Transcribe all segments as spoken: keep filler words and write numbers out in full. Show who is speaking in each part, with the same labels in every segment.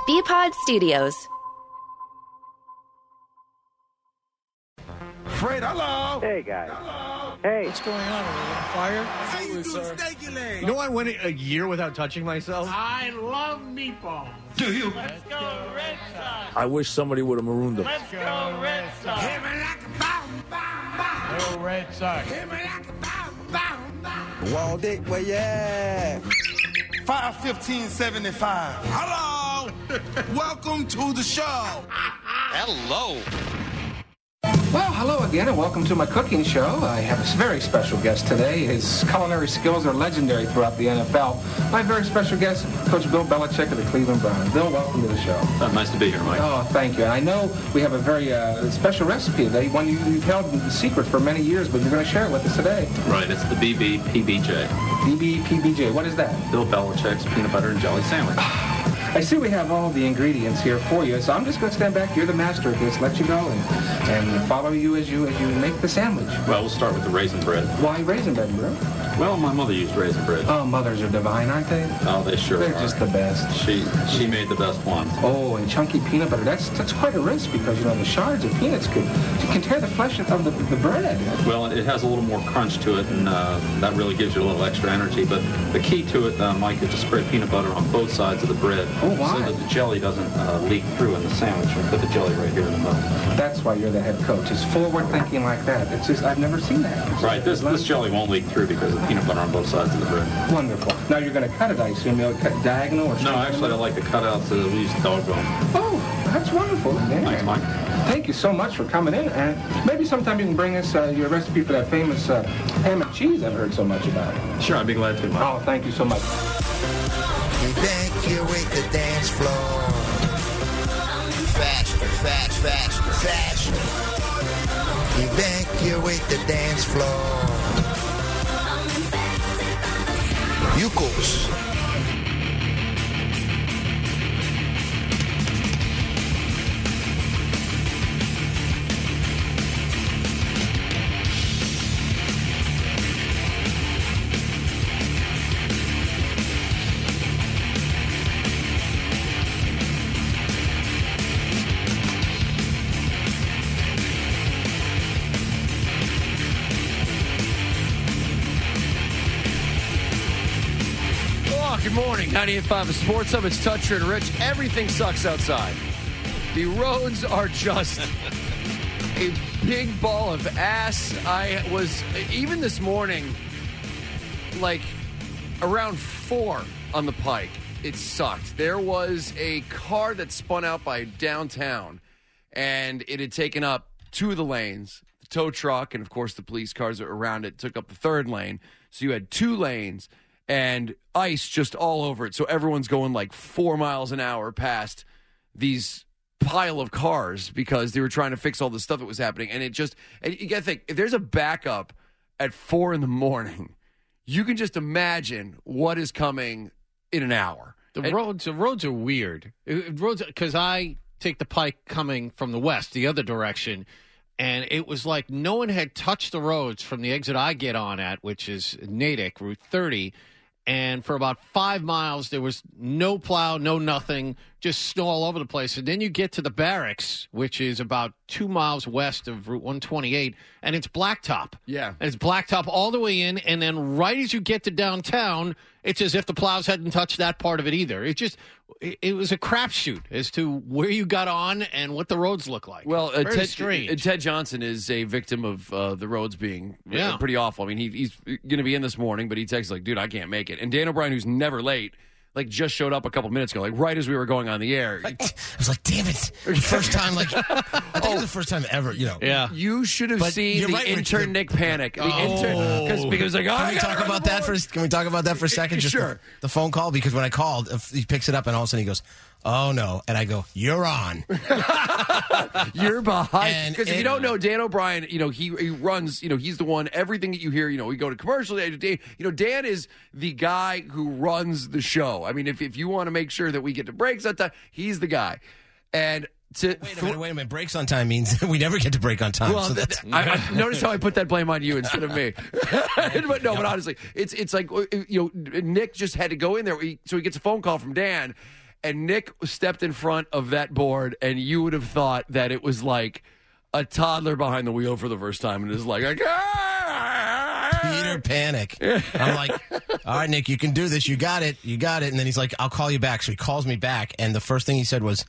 Speaker 1: B-Pod Studios.
Speaker 2: Fred, hello.
Speaker 3: Hey, guys.
Speaker 2: Hello.
Speaker 3: Hey.
Speaker 4: What's going on? Are we on fire?
Speaker 2: How you
Speaker 4: Was,
Speaker 2: do
Speaker 4: uh,
Speaker 2: steak your leg?
Speaker 5: You know I went a year without touching myself?
Speaker 6: I love meatballs.
Speaker 2: Do you?
Speaker 6: Let's go Red Sox.
Speaker 4: I wish somebody would have marooned them.
Speaker 6: Let's go Red Sox.
Speaker 2: Hit me like a bomb, bomb, bomb.
Speaker 6: Go Red Sox.
Speaker 2: Hit me like a bomb, bomb, bomb.
Speaker 7: Wall Dick, where you at?
Speaker 2: five fifteen seventy-five. Hello. Welcome to the show.
Speaker 8: Hello.
Speaker 9: Well, hello again, and welcome to my cooking show. I have a very special guest today. His culinary skills are legendary throughout the N F L. My very special guest, Coach Bill Belichick of the Cleveland Browns. Bill, welcome to the show.
Speaker 8: Uh, nice to be here, Mike.
Speaker 9: Oh, thank you. And I know we have a very uh, special recipe today, one you, you've held in secret for many years, but you're going to share it with us today.
Speaker 8: Right, it's the B B P B J.
Speaker 9: B B P B J. What is that?
Speaker 8: Bill Belichick's peanut butter and jelly sandwich.
Speaker 9: I see we have all the ingredients here for you, so I'm just going to stand back. You're the master of this. Let you go and, and follow you as you as you make the sandwich.
Speaker 8: Well, we'll start with the raisin bread.
Speaker 9: Why raisin bread, bro?
Speaker 8: Well, my mother used raisin bread.
Speaker 9: Oh, mothers are divine, aren't they?
Speaker 8: Oh, they sure
Speaker 9: They're
Speaker 8: are.
Speaker 9: just the best.
Speaker 8: She she made the best ones.
Speaker 9: Oh, and chunky peanut butter. That's that's quite a risk because, you know, the shards of peanuts could can tear the flesh of the, the bread.
Speaker 8: Well, it has a little more crunch to it, and uh, that really gives you a little extra energy. But the key to it, uh, Mike, is to spread peanut butter on both sides of the bread.
Speaker 9: Oh, why?
Speaker 8: So that the jelly doesn't uh, leak through in the sandwich. We put the jelly right here in the middle.
Speaker 9: That's why you're the head coach. It's forward thinking like that. It's just, I've never seen that. It's
Speaker 8: Right, this this jelly won't leak through because of the peanut butter on both sides of the bread.
Speaker 9: Wonderful. Now you're going to cut it, I assume. You'll cut diagonal or
Speaker 8: No,
Speaker 9: straight?
Speaker 8: actually, I like to cut out so we use dog bone.
Speaker 9: Oh, that's wonderful. Yeah.
Speaker 8: Thanks, Mike.
Speaker 9: Thank you so much for coming in. And maybe sometime you can bring us uh, your recipe for that famous uh, ham and cheese I've heard so much about.
Speaker 8: Sure, I'd be glad to, Mike.
Speaker 9: Oh, thank you so much.
Speaker 7: Evacuate the dance floor. Faster, fast, faster, faster. Evacuate the dance floor. Yukos.
Speaker 10: Good morning, ninety-eight point five Sports Hub. It's Toucher and Rich. Everything sucks outside. The roads are just a big ball of ass. I was, even this morning, like around four on the Pike, it sucked. There was a car that spun out by downtown, and it had taken up two of the lanes. The tow truck, and of course the police cars around it, took up the third lane. So you had two lanes. And ice just all over it. So everyone's going like four miles an hour past these pile of cars because they were trying to fix all the stuff that was happening. And it just, and you got to think, if there's a backup at four in the morning, you can just imagine what is coming in an hour.
Speaker 11: The
Speaker 10: and,
Speaker 11: roads, the roads are weird. It, roads, because I take the Pike coming from the west, the other direction. And it was like no one had touched the roads from the exit I get on at, which is Natick, Route thirty. And for about five miles, there was no plow, no nothing, just snow all over the place. And then you get to the barracks, which is about two miles west of Route one twenty-eight, and it's blacktop.
Speaker 10: Yeah.
Speaker 11: And it's blacktop all the way in, and then right as you get to downtown, it's as if the plows hadn't touched that part of it either. It just, it, it was a crapshoot as to where you got on and what the roads look like.
Speaker 10: Well, uh,
Speaker 11: Very
Speaker 10: Ted,
Speaker 11: strange.
Speaker 10: uh, Ted Johnson is a victim of uh, the roads being uh,
Speaker 11: Yeah.
Speaker 10: pretty awful. I mean, he, he's going to be in this morning, but he texts like, dude, I can't make it. And Dan O'Brien, who's never late, like just showed up a couple minutes ago, like right as we were going on the air.
Speaker 12: I was like, damn it. First time, like, I think it was the first time ever, you know.
Speaker 11: Yeah.
Speaker 10: You should have
Speaker 12: But
Speaker 10: seen
Speaker 12: you're
Speaker 10: the
Speaker 12: right, Rich,
Speaker 10: intern
Speaker 12: the-
Speaker 10: Nick panic. The
Speaker 12: Oh.
Speaker 10: intern, cause, because like, oh,
Speaker 12: Can
Speaker 10: I
Speaker 12: we
Speaker 10: gotta
Speaker 12: talk
Speaker 10: run
Speaker 12: about
Speaker 10: the
Speaker 12: that for?
Speaker 10: board.
Speaker 12: Can we talk about that for a second? Just
Speaker 10: Sure.
Speaker 12: The, the phone call, because when I called, if he picks it up and all of a sudden he goes, "Oh no," and I go, "You're on."
Speaker 10: You're behind.
Speaker 12: And
Speaker 10: Because if
Speaker 12: it-
Speaker 10: you don't know, Dan O'Brien, you know, he he runs, you know, he's the one, everything that you hear, you know, we go to commercial, you know, Dan is the guy who runs the show. I mean, if, if you want to make sure that we get to breaks on time, he's the guy. And to
Speaker 12: Wait a minute, wait a minute. Breaks on time means we never get to break on time.
Speaker 10: Well,
Speaker 12: so
Speaker 10: th-
Speaker 12: that's,
Speaker 10: I, I notice how I put that blame on you instead of me. but no, but honestly, it's it's like you know, Nick just had to go in there, he, so he gets a phone call from Dan, and Nick stepped in front of that board, and you would have thought that it was like a toddler behind the wheel for the first time, and is like, like ah!
Speaker 12: Peter Panic. I'm like, all right, Nick, you can do this. You got it. You got it. And then he's like, I'll call you back. So he calls me back, and the first thing he said was,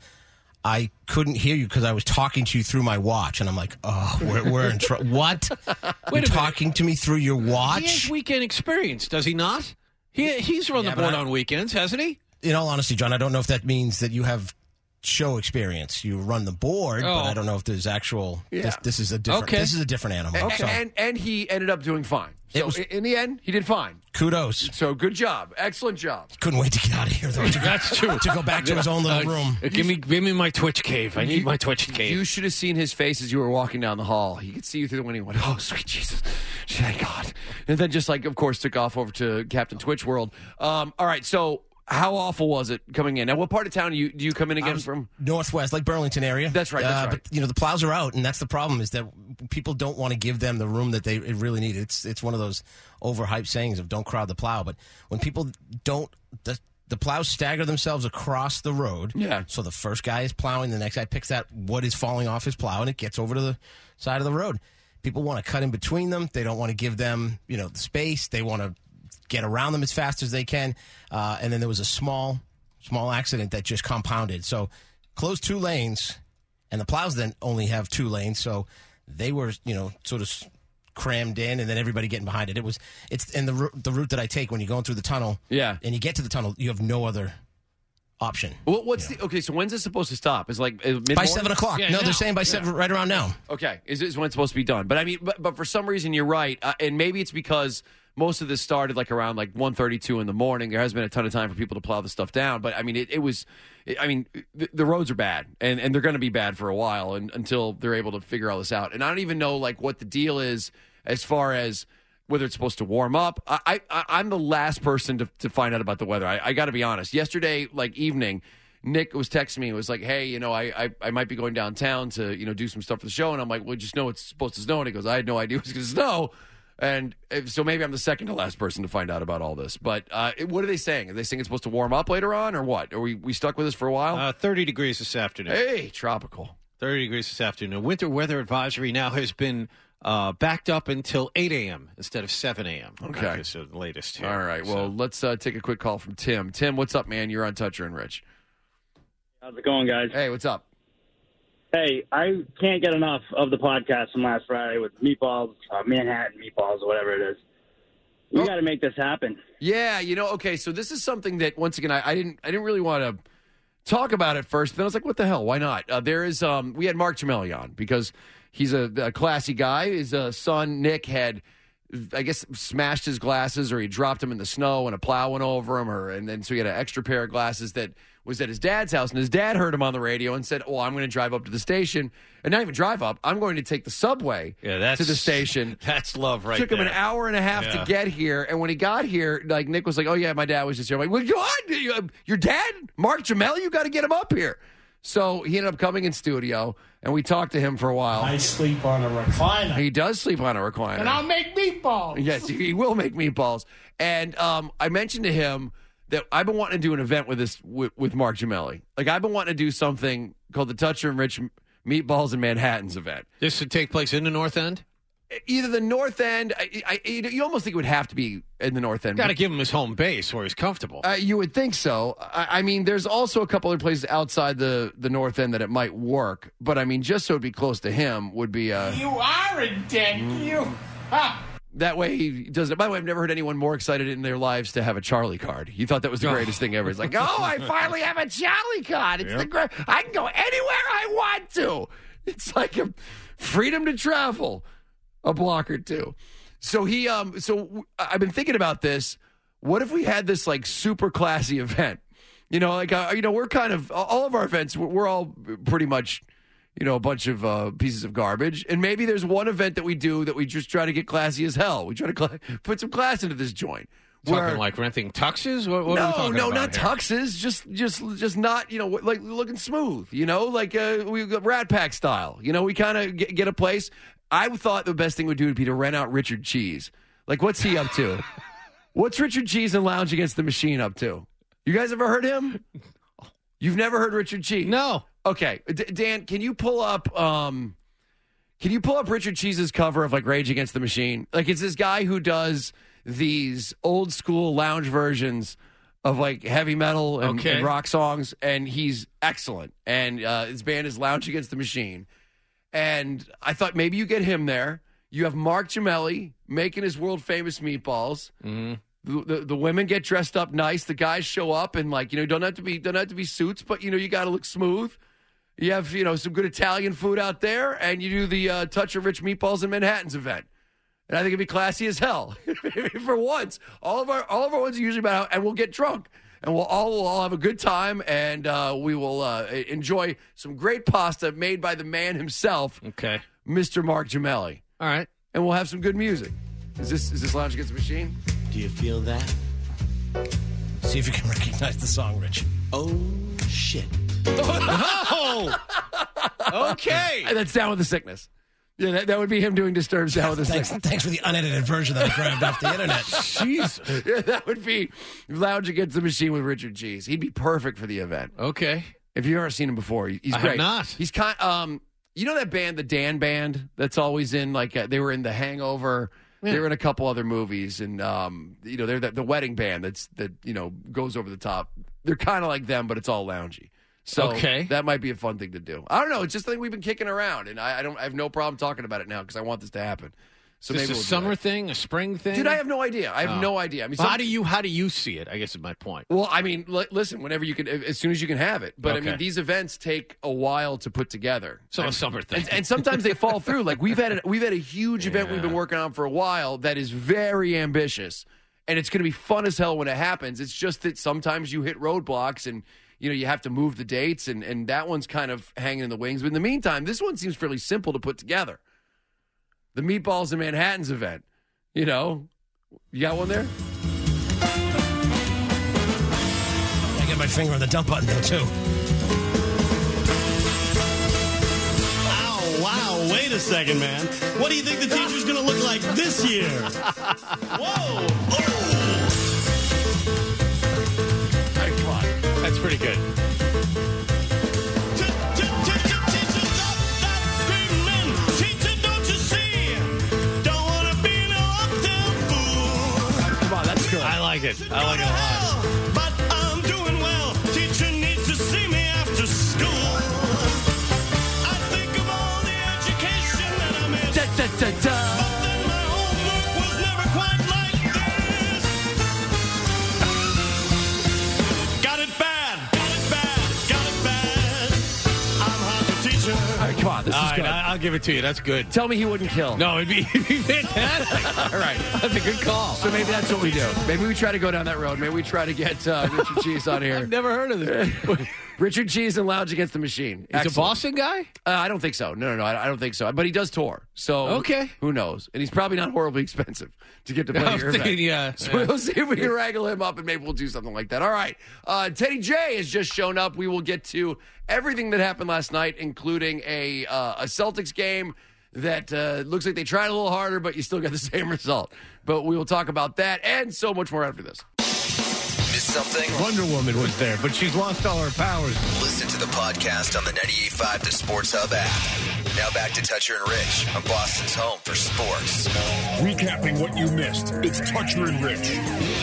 Speaker 12: I couldn't hear you because I was talking to you through my watch. And I'm like, oh, we're, we're in trouble. What? You're talking to me through your watch?
Speaker 11: He has weekend experience, does he not? He He's run
Speaker 12: Yeah,
Speaker 11: the
Speaker 12: but
Speaker 11: board
Speaker 12: I-
Speaker 11: on weekends, hasn't he?
Speaker 12: In all honesty, John, I don't know if that means that you have show experience. You run the board,
Speaker 10: Oh.
Speaker 12: but I don't know if there's actual.
Speaker 10: Yeah.
Speaker 12: This, this is a different.
Speaker 10: Okay.
Speaker 12: This is a different animal.
Speaker 10: And,
Speaker 12: So,
Speaker 10: and and he ended up doing fine. So
Speaker 12: It was-
Speaker 10: in the end, he did fine.
Speaker 12: kudos.
Speaker 10: So good job, excellent job.
Speaker 12: Couldn't wait to get out of here, though. To,
Speaker 11: That's true.
Speaker 12: to go back to his own little room.
Speaker 11: Uh, give me, give me my Twitch cave. I need
Speaker 10: You-
Speaker 11: my Twitch cave.
Speaker 10: You should have seen his face as you were walking down the hall. He could see you through the window. He went, "Oh, sweet Jesus, thank God!" And then just like, of course, took off over to Captain Twitch World. Um, all right, so. How awful was it coming in? Now, what part of town do you, do you come in again from?
Speaker 12: Northwest, like Burlington area.
Speaker 10: That's right, that's
Speaker 12: Uh,
Speaker 10: right.
Speaker 12: But you know the plows are out, and that's the problem. Is that people don't want to give them the room that they really need. It's it's one of those overhyped sayings of "don't crowd the plow." But when people don't, the the plows stagger themselves across the road.
Speaker 10: Yeah.
Speaker 12: So the first guy is plowing, the next guy picks that what is falling off his plow, and it gets over to the side of the road. People want to cut in between them. They don't want to give them you know the space. They want to get around them as fast as they can. Uh, and then there was a small. Small accident that just compounded. So closed two lanes, and the plows then only have two lanes. So they were, you know, sort of crammed in, and then everybody getting behind it. It was, it's in the ru- the route that I take when you're going through the tunnel.
Speaker 10: Yeah.
Speaker 12: And you get to the tunnel, you have no other option.
Speaker 10: What, what's the okay? So when's it supposed to stop? Is like uh, mid-morning?
Speaker 12: By seven o'clock.
Speaker 11: Yeah,
Speaker 12: no,
Speaker 11: now.
Speaker 12: they're saying by seven, right around now.
Speaker 10: Okay, is this when it's supposed to be done? But I mean, but, but for some reason, you're right, uh, and maybe it's because most of this started like around like one thirty-two in the morning. There has been a ton of time for people to plow the stuff down, but I mean, it, it was. It, I mean, the, the roads are bad, and, and they're going to be bad for a while, and until they're able to figure all this out. And I don't even know like what the deal is as far as whether it's supposed to warm up. I, I I'm the last person to, to find out about the weather. I, I got to be honest. Yesterday, like evening. Nick was texting me. It was like, hey, you know, I, I I might be going downtown to, you know, do some stuff for the show. And I'm like, well, just know it's supposed to snow. And he goes, I had no idea it was going to snow. And uh, so maybe I'm the second to last person to find out about all this. But uh, what are they saying? Are they saying it's supposed to warm up later on or what? Are we, we stuck with this for a while?
Speaker 11: Uh, thirty degrees this afternoon.
Speaker 10: Hey, tropical.
Speaker 11: thirty degrees this afternoon. Winter weather advisory now has been uh, backed up until eight a.m. instead of seven a.m.
Speaker 10: Okay.
Speaker 11: This is the latest here.
Speaker 10: All right. Well,
Speaker 11: So-
Speaker 10: let's uh, take a quick call from Tim. Tim, what's up, man? You're on Toucher and Rich.
Speaker 1: How's it going, guys?
Speaker 10: Hey, what's up?
Speaker 1: Hey, I can't get enough of the podcast from last Friday with meatballs, uh, Manhattan meatballs, or whatever it is. We got to make this happen.
Speaker 10: Yeah, you know, okay, so this is something that once again I, I didn't I didn't really want to talk about at first. Then I was like, what the hell? Why not? Uh, there is um we had Mark Gemelli on because he's a, a classy guy. His uh, son Nick had I guess smashed his glasses or he dropped them in the snow and a plow went over him or and then so he had an extra pair of glasses that was at his dad's house and his dad heard him on the radio and said, "Oh, I'm going to drive up to the station and not even drive up. I'm going to take the subway
Speaker 11: Yeah, that's,
Speaker 10: to the station."
Speaker 11: That's love right
Speaker 10: Took him
Speaker 11: there.
Speaker 10: an hour and a half
Speaker 11: Yeah.
Speaker 10: to get here, and when he got here, like Nick was like, "Oh yeah, my dad was just here." I'm like, "Well, God, your dad, Mark Gemelli, you got to get him up here." So he ended up coming in studio, and we talked to him for a while.
Speaker 6: I sleep on a recliner.
Speaker 10: He does sleep on a recliner,
Speaker 6: And I'll make meatballs.
Speaker 10: yes, he will make meatballs. And um, I mentioned to him that I've been wanting to do an event with this with, with Mark Gemelli. Like I've been wanting to do something called the Toucher and Rich Meatballs in Manhattan's event.
Speaker 11: This would take place in the North End?
Speaker 10: Either the North End, I, I, you almost think it would have to be in the North End.
Speaker 11: Got to give him his home base where he's comfortable.
Speaker 10: Uh, you would think so. I, I mean, there's also a couple other places outside the, the North End that it might work. But I mean, just so it'd be close to him would be. Uh,
Speaker 6: You are a dick. You. Ha.
Speaker 10: that way he doesn't. By the way, I've never heard anyone more excited in their lives to have a Charlie card. He thought that was the greatest thing ever. It's like, oh, I finally have a Charlie card. It's the great. I can go anywhere I want to. It's like a freedom to travel. A block or two. So he, um, so w- I've been thinking about this. What if we had this like super classy event? You know, like uh, you know, we're kind of all of our events. We're, we're all pretty much, you know, a bunch of uh, pieces of garbage. And maybe there's one event that we do that we just try to get classy as hell. We try to cl- put some class into this joint.
Speaker 11: Talking
Speaker 10: Where-
Speaker 11: like renting tuxes? What, what are we
Speaker 10: no,
Speaker 11: talking
Speaker 10: no,
Speaker 11: about
Speaker 10: not
Speaker 11: here?
Speaker 10: tuxes. Just, just, just not. You know, like looking smooth. You know, like uh, we got Rat Pack style. You know, we kind of get, get a place. I thought the best thing would do would be to rent out Richard Cheese. Like, what's he up to? What's Richard Cheese and Lounge Against the Machine up to? You guys ever heard him?
Speaker 3: You've never heard Richard Cheese?
Speaker 11: No.
Speaker 3: Okay, D- Dan, can you pull up? Um, can you pull up Richard Cheese's cover of like Rage Against the Machine? Like it's this guy who does these old school lounge versions of like heavy metal and,
Speaker 11: Okay.
Speaker 3: and rock songs, and he's excellent. And uh, his band is Lounge Against the Machine. And I thought maybe you get him there. You have Mark Gemelli making his world famous meatballs.
Speaker 11: Mm-hmm.
Speaker 3: The, the the women get dressed up nice. The guys show up and like you know don't have to be don't have to be suits, but you know you got to look smooth. You have you know some good Italian food out there, and you do the uh, Touch of Rich Meatballs in Manhattan's event. And I think it'd be classy as hell. For once, all of our all of our ones are usually about, and we'll get drunk, and we'll all we'll all have a good time, and uh, we will uh, enjoy some great pasta made by the man himself,
Speaker 11: Okay.
Speaker 3: Mister Mark Gemelli.
Speaker 11: All right.
Speaker 3: And we'll have some good music. Is this is this Lounge Against the Machine?
Speaker 6: Do you feel that?
Speaker 12: See if you can recognize the song, Rich.
Speaker 6: Oh, shit.
Speaker 11: Oh! Okay.
Speaker 3: That's Down with the Sickness. Yeah, that, that would be him doing Disturbed's Down with the
Speaker 12: Thanks,
Speaker 3: Sickness.
Speaker 12: thanks for the unedited version that I grabbed off the internet.
Speaker 3: Jeez. Yeah, that would be Lounge Against the Machine with Richard Cheese. He'd be perfect for the event.
Speaker 11: Okay.
Speaker 3: If you've ever seen him before, he- he's
Speaker 11: I have
Speaker 3: great.
Speaker 11: not.
Speaker 3: He's kind um you know that band, the Dan Band, that's always in like uh, they were in The Hangover.
Speaker 11: Yeah.
Speaker 3: They were in a couple other movies, and um, you know they're the, the wedding band that's that you know goes over the top. They're kind of like them, but it's all loungy. So
Speaker 11: Okay.
Speaker 3: that might be a fun thing to do. I don't know. It's just a thing we've been kicking around, and I, I don't. I have no problem talking about it now because I want this to happen. So
Speaker 11: Is
Speaker 3: maybe
Speaker 11: this a
Speaker 3: we'll do
Speaker 11: summer
Speaker 3: that.
Speaker 11: thing, a spring thing?
Speaker 3: Dude, I have no idea. I have
Speaker 11: Oh.
Speaker 3: no idea. I mean,
Speaker 11: Well,
Speaker 3: some-
Speaker 11: how do you how do you see it? I guess is my point.
Speaker 3: well, I mean, li- listen, whenever you can, as soon as you can have it. But I
Speaker 11: Okay.
Speaker 3: mean, these events take a while to put together.
Speaker 11: So a
Speaker 3: and,
Speaker 11: summer thing.
Speaker 3: and, and sometimes they fall through. Like we've had, a, we've had a huge event we've been working on for a while that is very ambitious, and it's going to be fun as hell when it happens. It's just that sometimes you hit roadblocks, and you know you have to move the dates, and and that one's kind of hanging in the wings. But in the meantime, this one seems fairly simple to put together. The Meatballs in Manhattan's event. You know, you got one there?
Speaker 12: I get my finger on the dump button, though, too.
Speaker 13: Ow, wow, wait a second, man. What do you think the teacher's going to look like this year? Whoa!
Speaker 3: All right, come on.
Speaker 11: That's pretty good.
Speaker 3: Come on, that's good.
Speaker 11: I like it. I like it a lot.
Speaker 13: But I'm doing well. Teacher needs to see me after school. I think of all the education that I missed.
Speaker 3: Da, da, da, da.
Speaker 13: But then my homework was never quite like this. Got it bad, got it bad, got it bad. I'm hard to teacher.
Speaker 3: All right, come on, this
Speaker 11: All
Speaker 3: is
Speaker 11: right,
Speaker 3: good.
Speaker 11: I- I'll give it to you. That's good.
Speaker 3: Tell me he wouldn't kill.
Speaker 11: No, it'd be, it'd be fantastic. All right. That's a good call.
Speaker 3: So maybe that's what we do. Maybe we try to go down that road. Maybe we try to get uh, Richard Cheese on here.
Speaker 11: I've never heard of this.
Speaker 3: Richard Cheese and Lounge Against the Machine.
Speaker 11: He's a
Speaker 3: Excellent.
Speaker 11: Boston guy?
Speaker 3: Uh, I don't think so. No, no, no. I, I don't think so. But he does tour. So
Speaker 11: Okay.
Speaker 3: who knows? And he's probably not horribly expensive to get to play
Speaker 11: I was
Speaker 3: your
Speaker 11: thinking,
Speaker 3: event.
Speaker 11: yeah,
Speaker 3: So
Speaker 11: yeah.
Speaker 3: we'll see if we can wrangle him up, and maybe we'll do something like that. All right. Uh, Teddy J has just shown up. We will get to everything that happened last night, including a uh, a Celtics game that uh, looks like they tried a little harder, but you still got the same result. But we will talk about that and so much more after this.
Speaker 14: Missed something?
Speaker 11: Wonder Woman was there, but she's lost all her powers.
Speaker 14: Listen to the podcast on the ninety-eight point five The Sports Hub app. Now back to Toucher and Rich on Boston's home for sports.
Speaker 15: Recapping what you missed, it's Toucher and Rich.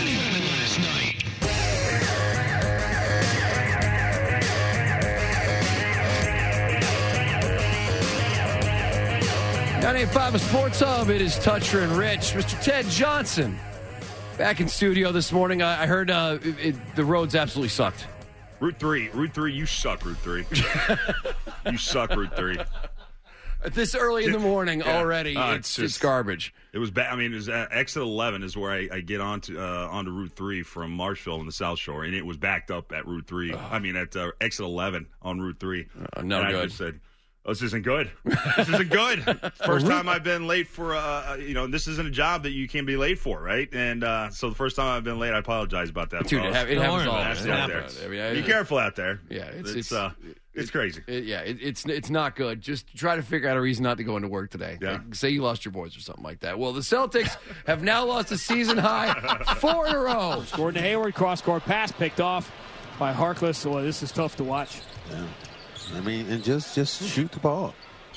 Speaker 3: ninety-eight point five, a Sports Hub. It is Toucher and Rich. Mister Ted Johnson back in studio this morning. I, I heard uh, it, it, the roads absolutely sucked.
Speaker 15: Route three. Route three, you suck, Route three. You suck, Route three.
Speaker 3: This early in the morning
Speaker 15: Yeah.
Speaker 3: already,
Speaker 15: Uh,
Speaker 3: it's,
Speaker 15: just
Speaker 3: just garbage.
Speaker 15: It was bad. I mean, it was uh, exit eleven is where I, I get onto uh, onto Route three from Marshville in the South Shore, and it was backed up at Route three. I mean, at uh, exit eleven on Route three.
Speaker 3: Uh, no
Speaker 15: and
Speaker 3: good.
Speaker 15: I just said, oh, this isn't good. This isn't good. First time I've been late for, uh, you know, this isn't a job that you can be late for, right? And uh, so the first time I've been late, I apologize about that.
Speaker 3: Dude, it, ha- it happens all
Speaker 15: Nasty
Speaker 3: the
Speaker 15: out
Speaker 3: time.
Speaker 15: there.
Speaker 3: I mean, I-
Speaker 15: Be careful out there.
Speaker 3: Yeah, it's
Speaker 15: it's
Speaker 3: it's,
Speaker 15: uh, it's crazy.
Speaker 3: It, yeah, it, it's it's not good. Just try to figure out a reason not to go into work today.
Speaker 15: Yeah.
Speaker 3: Like, say you lost your boys or something like that. Well, the Celtics have now lost a season high four in a row.
Speaker 16: Gordon Hayward, cross-court pass picked off by Harkless. Well, this is tough to watch.
Speaker 17: Yeah. I mean, and just just shoot the ball.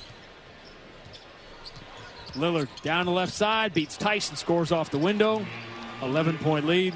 Speaker 16: Lillard down the left side, beats Tyson, scores off the window. eleven-point lead.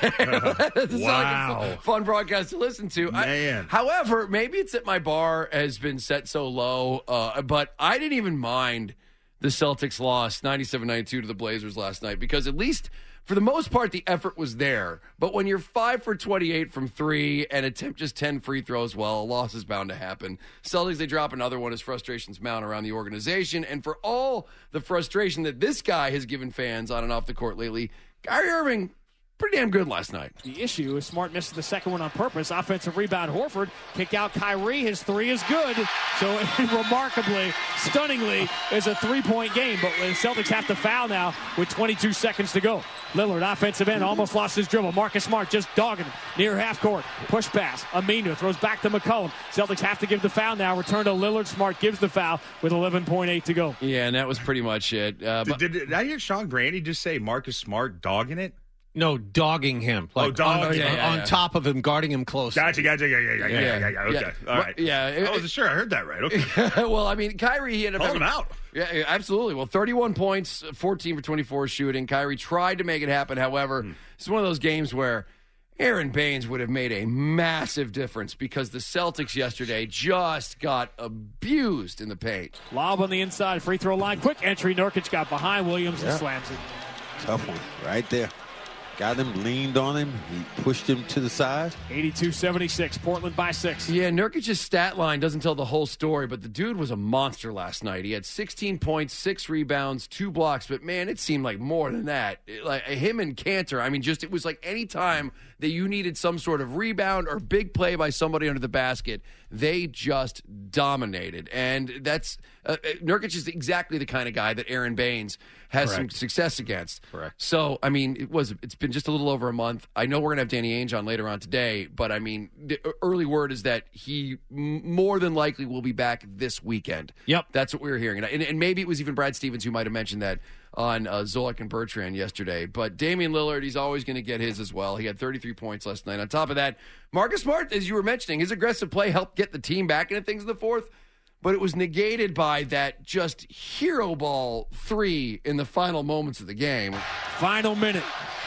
Speaker 3: That's
Speaker 15: Wow.
Speaker 3: like a fu- fun broadcast to listen to. I-
Speaker 15: Man.
Speaker 3: however, maybe it's that my bar has been set so low, uh, but I didn't even mind the Celtics loss ninety-seven ninety-two to the Blazers last night because at least for the most part the effort was there. But when you're five for twenty-eight from three and attempt just ten free throws, well, a loss is bound to happen. Celtics, they drop another one as frustrations mount around the organization. And for all the frustration that this guy has given fans on and off the court lately, Kyrie Irving, pretty damn good last night.
Speaker 16: The issue is Smart misses the second one on purpose. Offensive rebound, Horford. Kick out Kyrie. His three is good. So remarkably, stunningly, is a three-point game. But the Celtics have to foul now with twenty-two seconds to go. Lillard, offensive end, almost lost his dribble. Marcus Smart just dogging him near half court. Push pass. Aminu throws back to McCollum. Celtics have to give the foul now. Return to Lillard. Smart gives the foul with eleven point eight to go.
Speaker 3: Yeah, and that was pretty much it. Uh,
Speaker 15: Did, did, did I hear Sean Brandy just say Marcus Smart dogging it?
Speaker 11: No, dogging him. Like
Speaker 15: Oh, dogging
Speaker 11: on,
Speaker 15: him.
Speaker 11: on
Speaker 15: Yeah, yeah.
Speaker 11: top of him, guarding him close.
Speaker 15: Gotcha, gotcha, yeah, yeah, yeah, yeah, yeah, yeah, yeah. Okay,
Speaker 3: Yeah.
Speaker 15: all right.
Speaker 3: Yeah,
Speaker 15: I wasn't sure I heard that right. Okay.
Speaker 3: well, I mean, Kyrie, he ended up
Speaker 15: Called him
Speaker 3: having-
Speaker 15: out.
Speaker 3: Yeah, yeah, absolutely. Well, thirty-one points, fourteen for twenty-four shooting. Kyrie tried to make it happen. However,
Speaker 15: Hmm.
Speaker 3: it's one of those games where Aaron Baines would have made a massive difference because the Celtics yesterday just got abused in the paint.
Speaker 16: Lob on the inside, free throw line. Quick entry. Nurkic got behind Williams
Speaker 17: Yeah.
Speaker 16: and slams it.
Speaker 17: Tough one right there. Got him, leaned on him. He pushed him to the side.
Speaker 16: eighty-two seventy-six. Portland by six.
Speaker 3: Yeah, Nurkic's stat line doesn't tell the whole story, but the dude was a monster last night. He had sixteen points, six rebounds, two blocks, but man, it seemed like more than that. It- like him and Cantor, I mean, just it was like any time that you needed some sort of rebound or big play by somebody under the basket, they just dominated. And that's uh, Nurkic is exactly the kind of guy that Aaron Baines has
Speaker 11: Correct.
Speaker 3: some success against.
Speaker 11: Correct.
Speaker 3: So, I mean, it was it's been just a little over a month. I know we're going to have Danny Ainge on later on today, but I mean, the early word is that he m- more than likely will be back this weekend.
Speaker 11: Yep.
Speaker 3: That's what we were hearing. And, and maybe it was even Brad Stevens who might have mentioned that on uh, Zolik and Bertrand yesterday. But Damian Lillard, he's always going to get his as well. He had thirty-three points last night. On top of that, Marcus Smart, as you were mentioning, his aggressive play helped get the team back into things in the fourth. But it was negated by that just hero ball three in the final moments of the game.
Speaker 16: Final minute.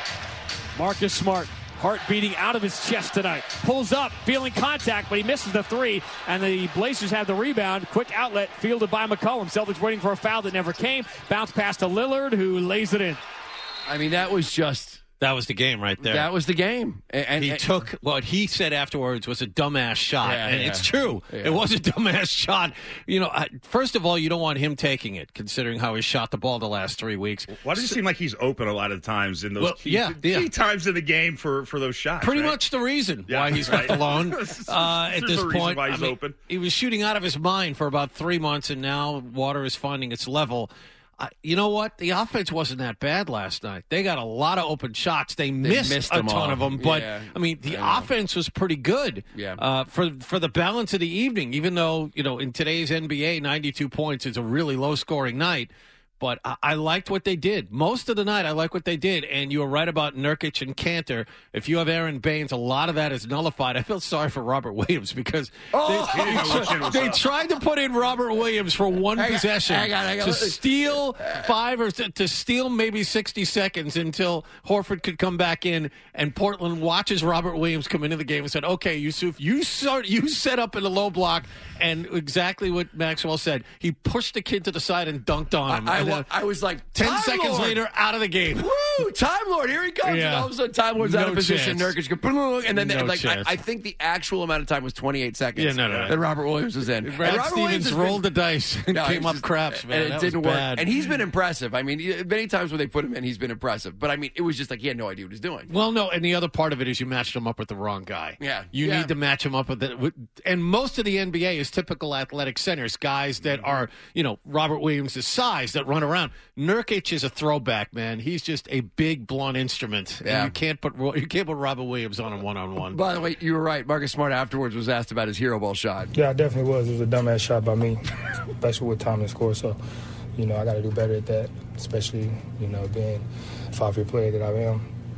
Speaker 16: Marcus Smart, heart beating out of his chest tonight. Pulls up, feeling contact, but he misses the three, and the Blazers have the rebound. Quick outlet, fielded by McCollum. Celtics waiting for a foul that never came. Bounce pass to Lillard, who lays it in.
Speaker 3: I mean, that was just...
Speaker 11: That was the game right there.
Speaker 3: That was the game. And, and
Speaker 11: he
Speaker 3: and,
Speaker 11: took what he said afterwards was a dumbass shot.
Speaker 3: Yeah,
Speaker 11: and
Speaker 3: yeah.
Speaker 11: it's true.
Speaker 3: Yeah.
Speaker 11: It was a dumbass shot. You know, I, first of all, you don't want him taking it, considering how he shot the ball the last three weeks.
Speaker 15: Why does it seem like he's open a lot of times in those
Speaker 11: Well,
Speaker 15: key,
Speaker 11: yeah,
Speaker 15: key
Speaker 11: yeah.
Speaker 15: times in the game for, for those shots?
Speaker 11: Pretty
Speaker 15: right?
Speaker 11: much the reason
Speaker 15: Yeah,
Speaker 11: why he's
Speaker 15: right.
Speaker 11: left alone uh, at
Speaker 15: There's
Speaker 11: this
Speaker 15: a reason
Speaker 11: point.
Speaker 15: why he's
Speaker 11: I mean,
Speaker 15: open.
Speaker 11: He was shooting out of his mind for about three months, and now water is finding its level. Uh, you know what? The offense wasn't that bad last night. They got a lot of open shots. They, missed,
Speaker 3: missed
Speaker 11: a
Speaker 3: them
Speaker 11: ton
Speaker 3: all.
Speaker 11: of them, but
Speaker 3: Yeah.
Speaker 11: I mean, the
Speaker 3: I know.
Speaker 11: offense was pretty good.
Speaker 3: Yeah.
Speaker 11: Uh, for for the balance of the evening, even though you know in today's N B A, ninety-two points is a really low scoring night. But I, I liked what they did. Most of the night, I like what they did. And you were right about Nurkic and Cantor. If you have Aaron Baines, a lot of that is nullified. I feel sorry for Robert Williams because
Speaker 3: Oh!
Speaker 11: they,
Speaker 15: He didn't know which end was
Speaker 11: they
Speaker 15: up.
Speaker 11: tried to put in Robert Williams for one
Speaker 3: Hang on,
Speaker 11: possession
Speaker 3: hang on, hang on.
Speaker 11: to steal five or to, to steal maybe sixty seconds until Horford could come back in. And Portland watches Robert Williams come into the game and said, "Okay, Yusuf, you start, you set up in the low block." And exactly what Maxwell said, he pushed the kid to the side and dunked on him.
Speaker 3: I,
Speaker 11: And
Speaker 3: I,
Speaker 11: then
Speaker 3: I was like,
Speaker 11: ten
Speaker 3: Time
Speaker 11: seconds
Speaker 3: Lord.
Speaker 11: later, out of the game.
Speaker 3: Woo! Time Lord, here he comes.
Speaker 11: Yeah.
Speaker 3: And all of a sudden, Time Lord's out
Speaker 11: No
Speaker 3: of position.
Speaker 11: chance.
Speaker 3: Nurkic goes, and then
Speaker 11: No chance.
Speaker 3: I think the actual amount of time was twenty-eight seconds.
Speaker 11: Yeah, no, no, no.
Speaker 3: That Robert Williams was in.
Speaker 11: Brad
Speaker 3: And Robert Williams
Speaker 11: Stevens
Speaker 3: has
Speaker 11: rolled
Speaker 3: been-
Speaker 11: the dice and
Speaker 3: No,
Speaker 11: came
Speaker 3: it's
Speaker 11: up
Speaker 3: just-
Speaker 11: craps, man.
Speaker 3: and it
Speaker 11: That
Speaker 3: didn't
Speaker 11: was
Speaker 3: work.
Speaker 11: bad.
Speaker 3: And he's been impressive. I mean, he- many times when they put him in, he's been impressive. But I mean, it was just like he had no idea what he was doing.
Speaker 11: Well, no, and the other part of it is you matched him up with the wrong guy.
Speaker 3: Yeah.
Speaker 11: You
Speaker 3: Yeah.
Speaker 11: need to match him up with it. with- And most of the N B A is typical athletic centers, guys that
Speaker 3: Mm-hmm.
Speaker 11: are, you know, Robert Williams' size that run around. Nurkic is a throwback, man. He's just a big, blunt instrument. And
Speaker 3: Yeah.
Speaker 11: you can't put Ro- you can't put Robert Williams on him one-on-one.
Speaker 3: By the way, you were right. Marcus Smart afterwards was asked about his hero ball shot.
Speaker 18: Yeah, I definitely was. It was a dumbass shot by me, especially with time to score. So, you know, I got to do better at that, especially, you know, being a five-year player that I am.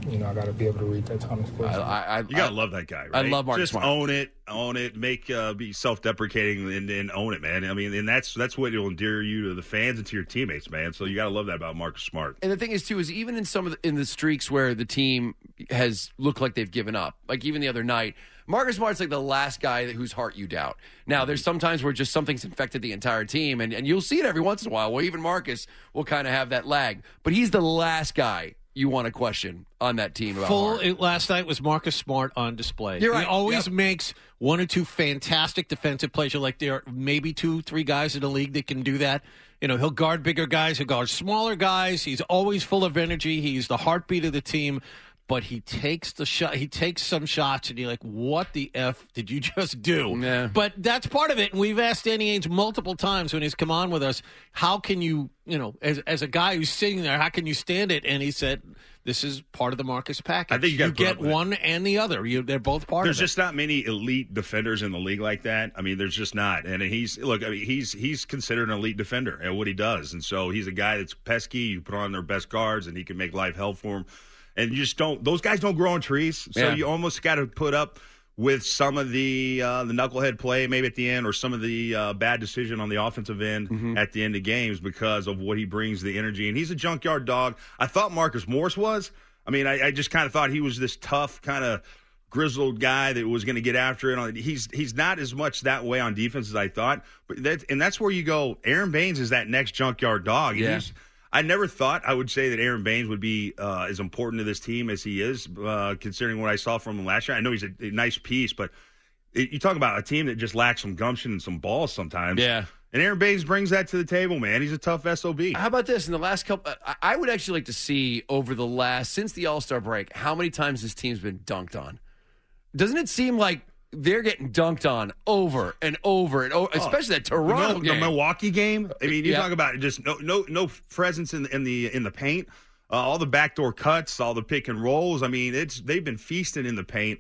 Speaker 18: you know, I got to be able to read that Thomas question.
Speaker 3: I, I,
Speaker 15: You gotta love that guy, right?
Speaker 3: I love Marcus
Speaker 15: Just
Speaker 3: Smart.
Speaker 15: own it, own it, make uh, be self-deprecating, and, and own it, man. I mean, and that's that's what will endear you to the fans and to your teammates, man. So you gotta love that about Marcus Smart.
Speaker 3: And the thing is, too, is even in some of the, in the streaks where the team has looked like they've given up, like even the other night, Marcus Smart's like the last guy whose heart you doubt. Now, there's sometimes where just something's infected the entire team, and, and you'll see it every once in a while. Well, even Marcus will kind of have that lag. But he's the last guy you want to question on that team about
Speaker 11: Full
Speaker 3: heart.
Speaker 11: it, last night was Marcus Smart on display.
Speaker 3: You're right.
Speaker 11: He always
Speaker 3: Yep.
Speaker 11: makes one or two fantastic defensive plays. You're like, there are maybe two, three guys in the league that can do that. You know, he'll guard bigger guys, he'll guard smaller guys. He's always full of energy. He's the heartbeat of the team. But he takes the shot. He takes some shots, and you're like, "What the f did you just do?"
Speaker 3: Yeah.
Speaker 11: But that's part of it. And we've asked Danny Ainge multiple times when he's come on with us, "How can you, you know, as as a guy who's sitting there, how can you stand it?" And he said, "This is part of the Marcus package.
Speaker 15: I think you gotta put
Speaker 11: get
Speaker 15: up with it.
Speaker 11: one and the other. You, they're both part
Speaker 15: There's
Speaker 11: of it."
Speaker 15: just not many elite defenders in the league like that. I mean, there's just not. And he's look. I mean, he's he's considered an elite defender at what he does, and so he's a guy that's pesky. You put on their best guards, and he can make life hell for him. And you just don't; those guys don't grow on trees. So
Speaker 3: Yeah.
Speaker 15: you almost got to put up with some of the uh, the knucklehead play maybe at the end, or some of the uh, bad decision on the offensive end
Speaker 3: Mm-hmm.
Speaker 15: at the end of games because of what he brings, the energy. And he's a junkyard dog. I thought Marcus Morris was. I mean, I, I just kind of thought he was this tough kind of grizzled guy that was going to get after it. He's he's not as much that way on defense as I thought. But that and that's where you go. Aaron Baines is that next junkyard dog. And
Speaker 3: Yeah.
Speaker 15: he's, I never thought I would say that Aaron Baines would be uh, as important to this team as he is, uh, considering what I saw from him last year. I know he's a, a nice piece, but it, you talk about a team that just lacks some gumption and some balls sometimes.
Speaker 3: Yeah.
Speaker 15: And Aaron Baines brings that to the table, man. He's a tough S O B.
Speaker 3: How about this? In the last couple, I- I would actually like to see over the last, since the All-Star break, how many times this team's been dunked on. Doesn't it seem like they're getting dunked on over and over and over, especially that Toronto
Speaker 15: the,
Speaker 3: game?
Speaker 15: The Milwaukee game. I mean, you
Speaker 3: Yeah.
Speaker 15: talk about just no no no presence in, in the in the paint. Uh, all the backdoor cuts, all the pick and rolls. I mean, it's they've been feasting in the paint.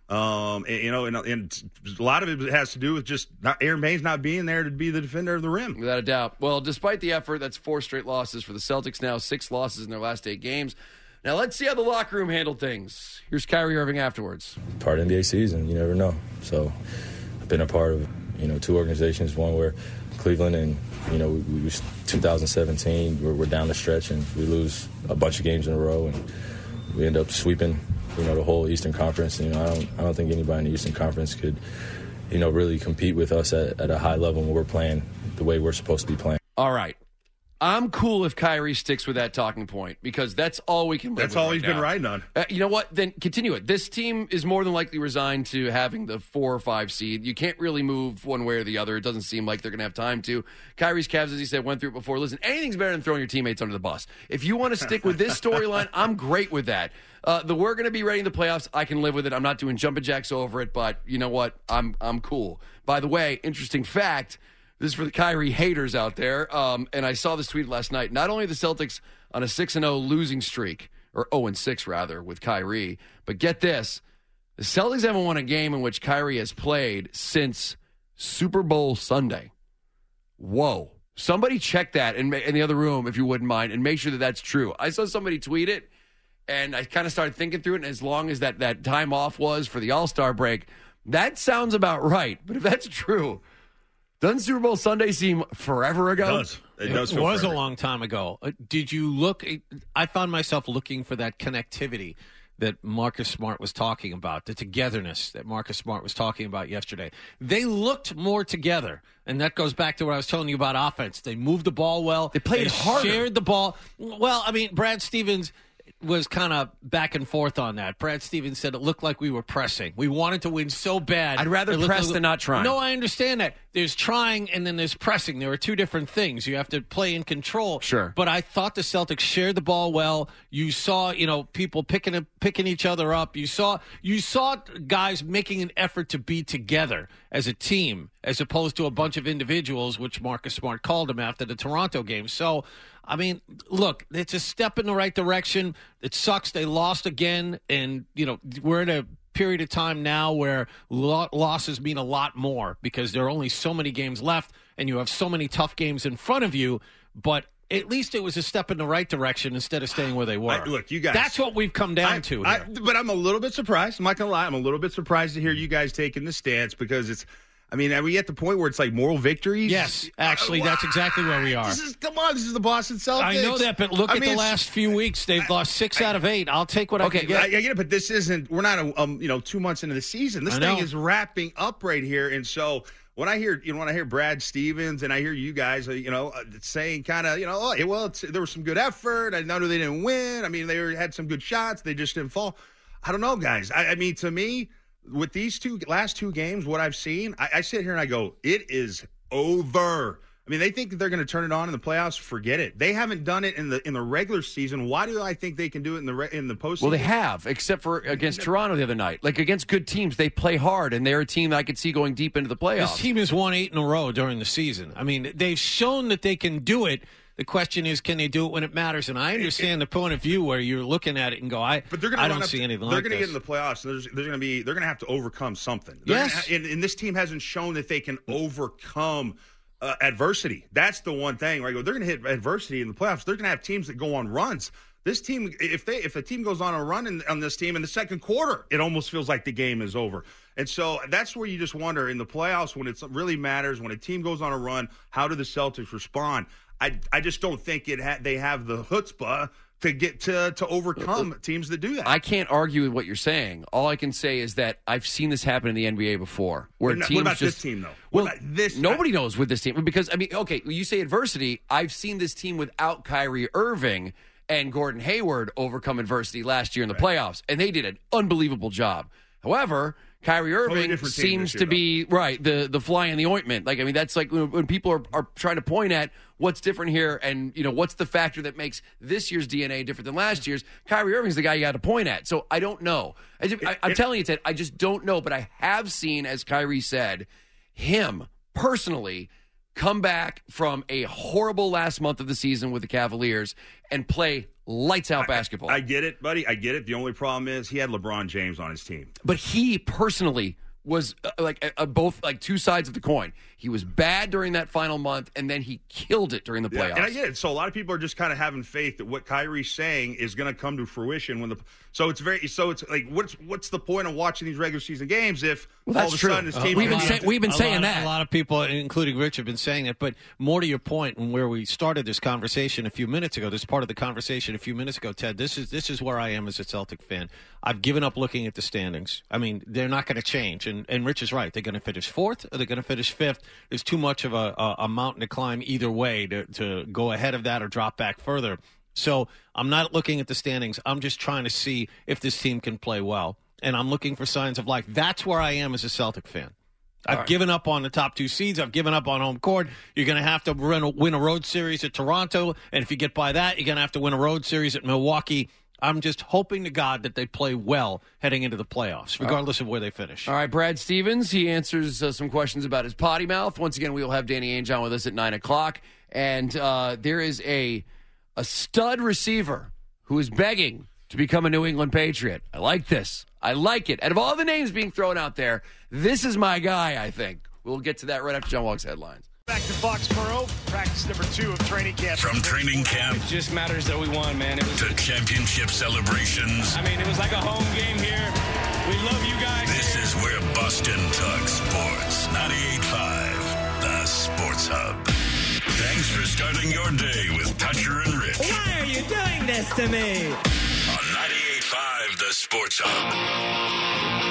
Speaker 15: Um, and, you know, and, and a lot of it has to do with just not, Aaron Baines not being there to be the defender of the rim.
Speaker 3: Without a doubt. Well, despite the effort, that's four straight losses for the Celtics now, six losses in their last eight games. Now let's see how the locker room handled things. Here's Kyrie Irving afterwards.
Speaker 19: Part of N B A season, you never know. So I've been a part of, you know, two organizations, one where Cleveland and, you know, we, we was two thousand seventeen, we're, we're down the stretch and we lose a bunch of games in a row and we end up sweeping, you know, the whole Eastern Conference. You know, I don't I don't think anybody in the Eastern Conference could, you know, really compete with us at, at a high level when we're playing the way we're supposed to be playing.
Speaker 3: All right. I'm cool if Kyrie sticks with that talking point because that's all we can live
Speaker 15: That's
Speaker 3: with
Speaker 15: all
Speaker 3: right
Speaker 15: he's
Speaker 3: now.
Speaker 15: been riding on.
Speaker 3: Uh, you know what? Then continue it. This team is more than likely resigned to having the four or five seed. You can't really move one way or the other. It doesn't seem like they're going to have time to. Kyrie's Cavs, as he said, went through it before. Listen, anything's better than throwing your teammates under the bus. If you want to stick with this storyline, I'm great with that. Uh, the we're going to be ready in the playoffs. I can live with it. I'm not doing jumping jacks over it, but you know what? I'm I'm cool. By the way, interesting fact. This is for the Kyrie haters out there. Um, and I saw this tweet last night. Not only are the Celtics on a six and oh losing streak, or oh and six rather, with Kyrie, but get this. The Celtics haven't won a game in which Kyrie has played since Super Bowl Sunday. Whoa. Somebody check that in, in the other room, if you wouldn't mind, and make sure that that's true. I saw somebody tweet it, and I kind of started thinking through it, and as long as that, that time off was for the All-Star break, that sounds about right. But if that's true, doesn't Super Bowl Sunday seem forever ago?
Speaker 15: It does. It, does
Speaker 11: It
Speaker 15: feel
Speaker 11: was
Speaker 15: forever.
Speaker 11: a long time ago. Uh, did you look? I found myself looking for that connectivity that Marcus Smart was talking about, the togetherness that Marcus Smart was talking about yesterday. They looked more together, and that goes back to what I was telling you about offense. They moved the ball well.
Speaker 3: They played harder.
Speaker 11: Shared the ball. Well, I mean, Brad Stevens was kind of back and forth on that. Brad Stevens said it looked like we were pressing. We wanted to win so bad.
Speaker 3: I'd rather
Speaker 11: It looked
Speaker 3: press
Speaker 11: like-
Speaker 3: than not trying.
Speaker 11: No, I understand that. There's trying and then there's pressing. There are two different things. You have to play in control.
Speaker 3: Sure.
Speaker 11: But I thought the Celtics shared the ball well. You saw, you know, people picking picking each other up. You saw you saw guys making an effort to be together as a team, as opposed to a bunch of individuals, which Marcus Smart called them after the Toronto game. So, I mean, look, it's a step in the right direction. It sucks they lost again, and you know we're in a period of time now where lo- losses mean a lot more because there are only so many games left, and you have so many tough games in front of you. But at least it was a step in the right direction instead of staying where they were.
Speaker 15: I, look, you guys.
Speaker 11: That's what we've come down
Speaker 15: I,
Speaker 11: to
Speaker 15: I,
Speaker 11: here.
Speaker 15: but I'm a little bit surprised. I'm not going to lie. I'm a little bit surprised to hear you guys taking the stance because it's, I mean, are we at the point where it's like moral victories?
Speaker 11: Yes, actually,
Speaker 15: uh,
Speaker 11: that's exactly where we are.
Speaker 15: This is, come on, this is the Boston Celtics.
Speaker 11: I know that, but look
Speaker 15: I
Speaker 11: at
Speaker 15: mean,
Speaker 11: the last few weeks. They've lost six I, out of eight. I'll take what
Speaker 15: okay,
Speaker 11: I can get.
Speaker 15: I, I get it, but this isn't, we're not, a, um, you know, two months into the season. This
Speaker 11: I
Speaker 15: thing
Speaker 11: know.
Speaker 15: is wrapping up right here. And so when I hear, you know, when I hear Brad Stevens and I hear you guys, uh, you know, uh, saying kind of, you know, oh, well, it's, there was some good effort. I know they didn't win. I mean, they were, had some good shots. They just didn't fall. I don't know, guys. I, I mean, to me, with these two last two games, what I've seen, I, I sit here and I go, it is over. I mean, they think that they're going to turn it on in the playoffs. Forget it. They haven't done it in the in the regular season. Why do I think they can do it in the re- in the postseason?
Speaker 3: Well, they have, except for against Toronto the other night. Like against good teams, they play hard, and they're a team that I could see going deep into the playoffs.
Speaker 11: This team has won eight in a row during the season. I mean, they've shown that they can do it. The question is, can they do it when it matters? And I understand the point of view where you're looking at it and go, I,
Speaker 15: but they're gonna
Speaker 11: I
Speaker 15: run
Speaker 11: don't
Speaker 15: up
Speaker 11: see
Speaker 15: to,
Speaker 11: anything
Speaker 15: They're
Speaker 11: like
Speaker 15: going to
Speaker 11: this.
Speaker 15: get in the playoffs, and there's, they're going to be they're going to have to overcome something. They're
Speaker 11: Yes,
Speaker 15: gonna, and, and this team hasn't shown that they can overcome uh, adversity. That's the one thing. Right? They're going to hit adversity in the playoffs. They're going to have teams that go on runs. This team, if they if a team goes on a run in, on this team in the second quarter, it almost feels like the game is over. And so that's where you just wonder in the playoffs when it really matters, when a team goes on a run, how do the Celtics respond? I I just don't think it ha- they have the chutzpah to get to to overcome teams that do that.
Speaker 3: I can't argue with what you're saying. All I can say is that I've seen this happen in the N B A before, where
Speaker 15: What
Speaker 3: teams
Speaker 15: about
Speaker 3: just
Speaker 15: this team though? What
Speaker 3: well,
Speaker 15: about this?
Speaker 3: nobody knows with this team because I mean, okay, you say adversity. I've seen this team without Kyrie Irving and Gordon Hayward overcome adversity last year in the playoffs, and they did an unbelievable job. However, Kyrie Irving
Speaker 15: different team
Speaker 3: seems
Speaker 15: this year,
Speaker 3: to be right the the fly in the ointment. Like I mean, that's like when, when people are, are trying to point at what's different here, and you know what's the factor that makes this year's D N A different than last year's. Kyrie Irving's the guy you got to point at. So I don't know. I, just, I, I'm telling you, Ted, I just don't know. But I have seen, as Kyrie said, him personally come back from a horrible last month of the season with the Cavaliers and play lights out basketball.
Speaker 15: I get it, buddy. I get it. The only problem is he had LeBron James on his team.
Speaker 3: But he personally was uh, like uh, uh, both like two sides of the coin. He was bad during that final month, and then he killed it during the playoffs.
Speaker 15: Yeah, and I get it. So a lot of people are just kind of having faith that what Kyrie's saying is going to come to fruition when the. So it's very. So it's like what's what's the point of watching these regular season games if
Speaker 3: well,
Speaker 15: all of a
Speaker 3: true.
Speaker 15: sudden his
Speaker 3: uh,
Speaker 15: team?
Speaker 3: We've been say, we've been
Speaker 11: a
Speaker 3: saying
Speaker 11: lot,
Speaker 3: that.
Speaker 11: A lot of people, including Rich, have been saying that. But more to your point, and where we started this conversation a few minutes ago, this is part of the conversation a few minutes ago, Ted. This is this is where I am as a Celtic fan. I've given up looking at the standings. I mean, they're not going to change. And and Rich is right. They're going to finish fourth or they're going to finish fifth. There's too much of a, a, a mountain to climb either way to, to go ahead of that or drop back further. So I'm not looking at the standings. I'm just trying to see if this team can play well. And I'm looking for signs of life. That's where I am as a Celtic fan. I've right. given up on the top two seeds. I've given up on home court. You're going to have to win a, win a road series at Toronto. And if you get by that, you're going to have to win a road series at Milwaukee. I'm just hoping to God that they play well heading into the playoffs, regardless of where they finish.
Speaker 3: All right, Brad Stevens, he answers uh, some questions about his potty mouth. Once again, we will have Danny Ainge on with us at nine o'clock. And uh, there is a a stud receiver who is begging to become a New England Patriot. I like this. I like it. Out of all the names being thrown out there, this is my guy, I think. We'll get to that right after John Walk's headlines.
Speaker 20: Back to Foxborough, practice number two of training camp.
Speaker 21: From training camp,
Speaker 22: it just matters that we won, man. It was
Speaker 21: to championship celebrations.
Speaker 22: I mean, it was like a home game here. We love you guys.
Speaker 21: This is where Boston talks sports. ninety-eight point five, the Sports Hub. Thanks for starting your day with Toucher and Rich.
Speaker 23: Why are you doing this to me?
Speaker 21: On ninety-eight point five, the Sports Hub.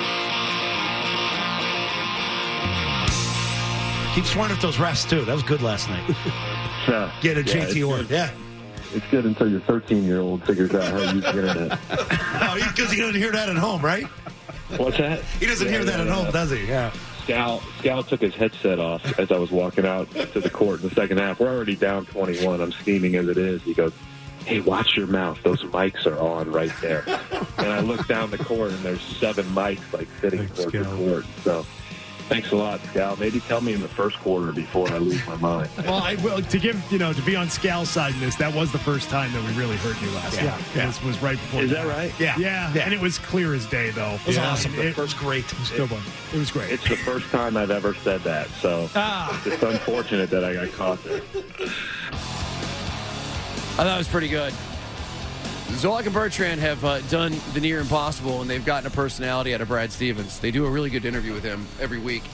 Speaker 24: Keep swearing at those refs, too. That was good last night.
Speaker 25: Yeah.
Speaker 24: Get a
Speaker 25: yeah,
Speaker 24: J T Orr. Yeah.
Speaker 25: It's good until your thirteen-year-old figures out how to use the internet.
Speaker 24: No, because he doesn't hear that at home, right?
Speaker 25: What's that?
Speaker 24: He doesn't
Speaker 25: yeah,
Speaker 24: hear that
Speaker 25: yeah,
Speaker 24: at
Speaker 25: yeah.
Speaker 24: home, does he? Yeah.
Speaker 25: Scal, Scal took his headset off as I was walking out to the court in the second half. We're already down twenty-one. I'm scheming as it is. He goes, hey, watch your mouth. Those mics are on right there. And I look down the court, and there's seven mics, like, sitting
Speaker 24: Thanks,
Speaker 25: towards
Speaker 24: Scal.
Speaker 25: the court. So thanks a lot, Scal. Maybe tell me in the first quarter before I lose my mind.
Speaker 26: Well, I will to give you know to be on Scal's side in this. That was the first time that we really heard you last
Speaker 24: Yeah.
Speaker 26: night.
Speaker 24: Yeah.
Speaker 26: This was right before.
Speaker 25: Is
Speaker 26: the
Speaker 25: that
Speaker 26: game.
Speaker 25: right?
Speaker 24: Yeah.
Speaker 26: yeah,
Speaker 24: Yeah.
Speaker 26: and it was clear as day though.
Speaker 24: It was
Speaker 26: yeah.
Speaker 24: awesome.
Speaker 26: It,
Speaker 24: It was great.
Speaker 26: it was a good one. It was great.
Speaker 25: It's the first time I've ever said that, so
Speaker 26: Ah.
Speaker 25: it's unfortunate that I got caught there.
Speaker 10: I thought it was pretty good. Zolak and Bertrand have uh, done the near impossible, and they've gotten a personality out of Brad Stevens. They do a really good interview with him every week.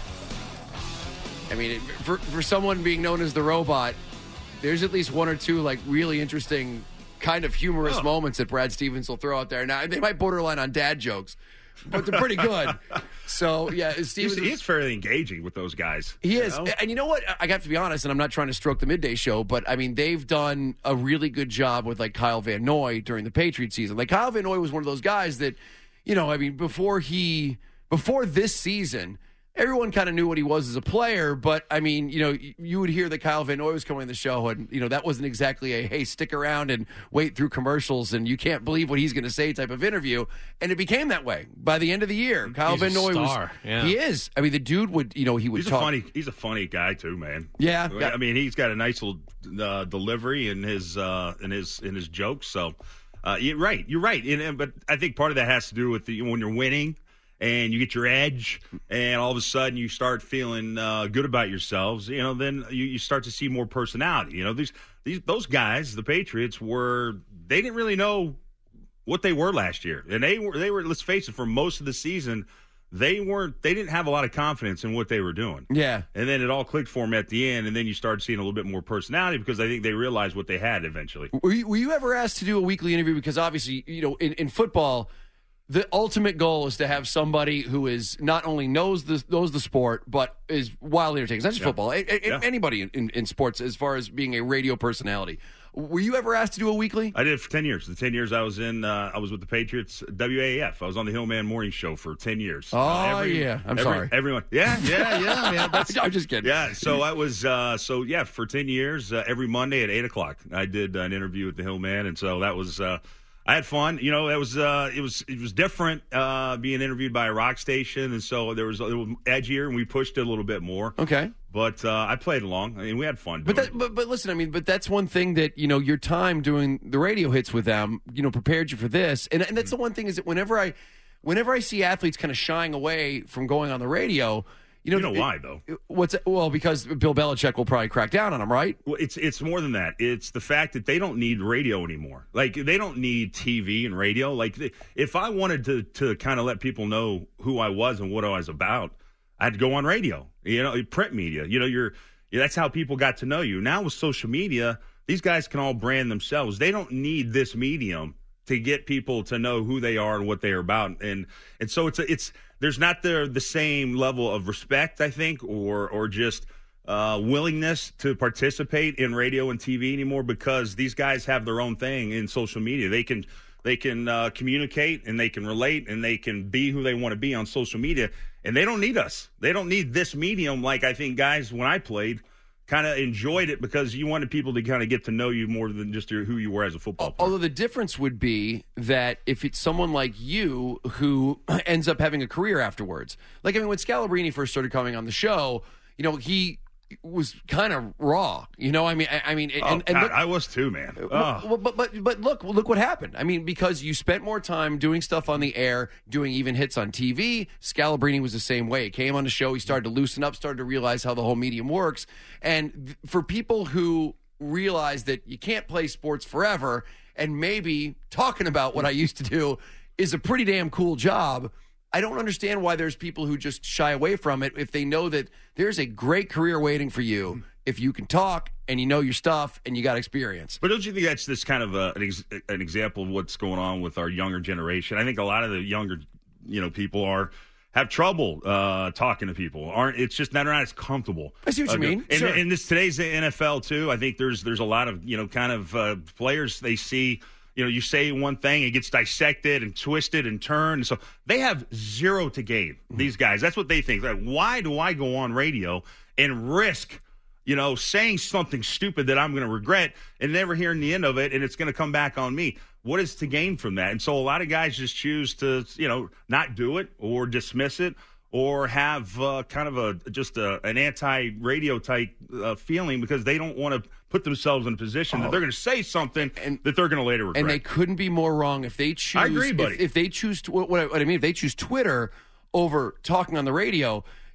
Speaker 10: I mean, it, for for someone being known as the robot, there's at least one or two like really interesting, kind of humorous oh. moments that Brad Stevens will throw out there. Now they might borderline on dad jokes, but they're pretty good. So yeah, Stevens.
Speaker 15: He's, he's fairly engaging with those guys.
Speaker 10: He is,
Speaker 15: know?
Speaker 10: And you know what? I have to be honest, and I'm not trying to stroke the midday show, but I mean they've done a really good job with like Kyle Van Noy during the Patriots season. Like Kyle Van Noy was one of those guys that, you know, I mean before he before this season. Everyone kind of knew what he was as a player, but, I mean, you know, you would hear that Kyle Van Noy was coming to the show, and, you know, that wasn't exactly a, hey, stick around and wait through commercials, and you can't believe what he's going to say type of interview. And it became that way by the end of the year. Kyle
Speaker 15: he's
Speaker 10: Van Noy was
Speaker 15: yeah.
Speaker 10: He is. I mean, the dude would, you know, he would
Speaker 15: he's
Speaker 10: talk.
Speaker 15: A funny, he's a funny guy, too, man.
Speaker 10: Yeah.
Speaker 15: I mean, he's got a nice little uh, delivery in his, uh, in his, in his jokes. So, uh, you're right. You're right. And, but I think part of that has to do with the, when you're winning, and you get your edge, and all of a sudden you start feeling uh, good about yourselves, you know, then you, you start to see more personality. You know, these these those guys, the Patriots, were they didn't really know what they were last year, and they were they were let's face it, for most of the season, they weren't they didn't have a lot of confidence in what they were doing.
Speaker 10: Yeah,
Speaker 15: and then it all clicked for them at the end, and then you start seeing a little bit more personality because I think they realized what they had eventually.
Speaker 10: Were you, were you ever asked to do a weekly interview? Because obviously, you know, in, in football, the ultimate goal is to have somebody who is not only knows the knows the sport, but is wildly entertaining. It's not just
Speaker 15: Yeah.
Speaker 10: football. A- a-
Speaker 15: Yeah.
Speaker 10: Anybody in, in, in sports, as far as being a radio personality. Were you ever asked to do a weekly?
Speaker 15: I did it for ten years. The ten years I was in, uh, I was with the Patriots, W A F. I was on the Hillman Morning Show for ten years.
Speaker 10: Oh,
Speaker 15: uh, every,
Speaker 10: yeah. I'm
Speaker 15: every-
Speaker 10: sorry.
Speaker 15: Everyone. Yeah, yeah, yeah, man. That's,
Speaker 10: I'm just kidding.
Speaker 15: Yeah, so I was, uh, so yeah, for ten years, uh, every Monday at eight o'clock, I did an interview with the Hillman, and so that was, uh, I had fun. You know, it was, uh, it was, it was different uh, being interviewed by a rock station, and so there was a little edgier, and we pushed it a little bit more.
Speaker 10: Okay.
Speaker 15: But uh, I played along. I mean, we had fun.
Speaker 10: But,
Speaker 15: doing
Speaker 10: that, but but listen, I mean, but that's one thing that, you know, your time doing the radio hits with them, you know, prepared you for this. And, and that's the one thing is that whenever I, whenever I see athletes kind of shying away from going on the radio, you know,
Speaker 15: You know
Speaker 10: it-
Speaker 15: why, though?
Speaker 10: What's well because Bill Belichick will probably crack down on them, right?
Speaker 15: Well, it's it's more than that. It's the fact that they don't need radio anymore. Like they don't need T V and radio. Like the, if I wanted to to kind of let people know who I was and what I was about, I had to go on radio. You know, print media. You know, you're yeah, that's how people got to know you. Now with social media, these guys can all brand themselves. They don't need this medium to get people to know who they are and what they are about. And and so it's a, it's there's not the the same level of respect, I think, or or just uh, willingness to participate in radio and T V anymore because these guys have their own thing in social media. They can they can uh, communicate and they can relate and they can be who they want to be on social media. And they don't need us. They don't need this medium like I think guys when I played kind of enjoyed it because you wanted people to kind of get to know you more than just your, who you were as a football player.
Speaker 10: Although the difference would be that if it's someone like you who ends up having a career afterwards, like I mean, when Scalabrini first started coming on the show, you know, he was kind of raw. You know, I mean, I, I mean,
Speaker 15: Oh,
Speaker 10: and, and
Speaker 15: God,
Speaker 10: look,
Speaker 15: I was too, man.
Speaker 10: well, well, but but but look, look what happened. I mean, because you spent more time doing stuff on the air, doing even hits on T V. Scalabrini was the same way. He came on the show, he started to loosen up, started to realize how the whole medium works. And th- for people who realize that you can't play sports forever, and maybe talking about what I used to do is a pretty damn cool job. I don't understand why there's people who just shy away from it if they know that there's a great career waiting for you if you can talk and you know your stuff and you got experience.
Speaker 15: But don't you think that's this kind of a, an, ex, an example of what's going on with our younger generation? I think a lot of the younger, you know, people are have trouble uh, talking to people. Aren't it's just not, not as comfortable.
Speaker 10: I see what you
Speaker 15: Uh,
Speaker 10: mean.
Speaker 15: And,
Speaker 10: Sure.
Speaker 15: and this today's N F L too. I think there's there's a lot of you know kind of uh, players they see. You know, you say one thing, it gets dissected and twisted and turned. So they have zero to gain, these guys. That's what they think. Like, why do I go on radio and risk, you know, saying something stupid that I'm going to regret and never hearing the end of it, and it's going to come back on me? What is to gain from that? And so a lot of guys just choose to, you know, not do it or dismiss it or have uh, kind of a just a, an anti-radio type uh, feeling because they don't want to put themselves in a position
Speaker 10: Oh.
Speaker 15: that they're going to say something and, that they're going to later regret.
Speaker 10: And they couldn't be more wrong if they choose.
Speaker 15: I agree, buddy.
Speaker 10: If, if they choose, to, what, I, what I mean, if they choose Twitter over talking on the radio,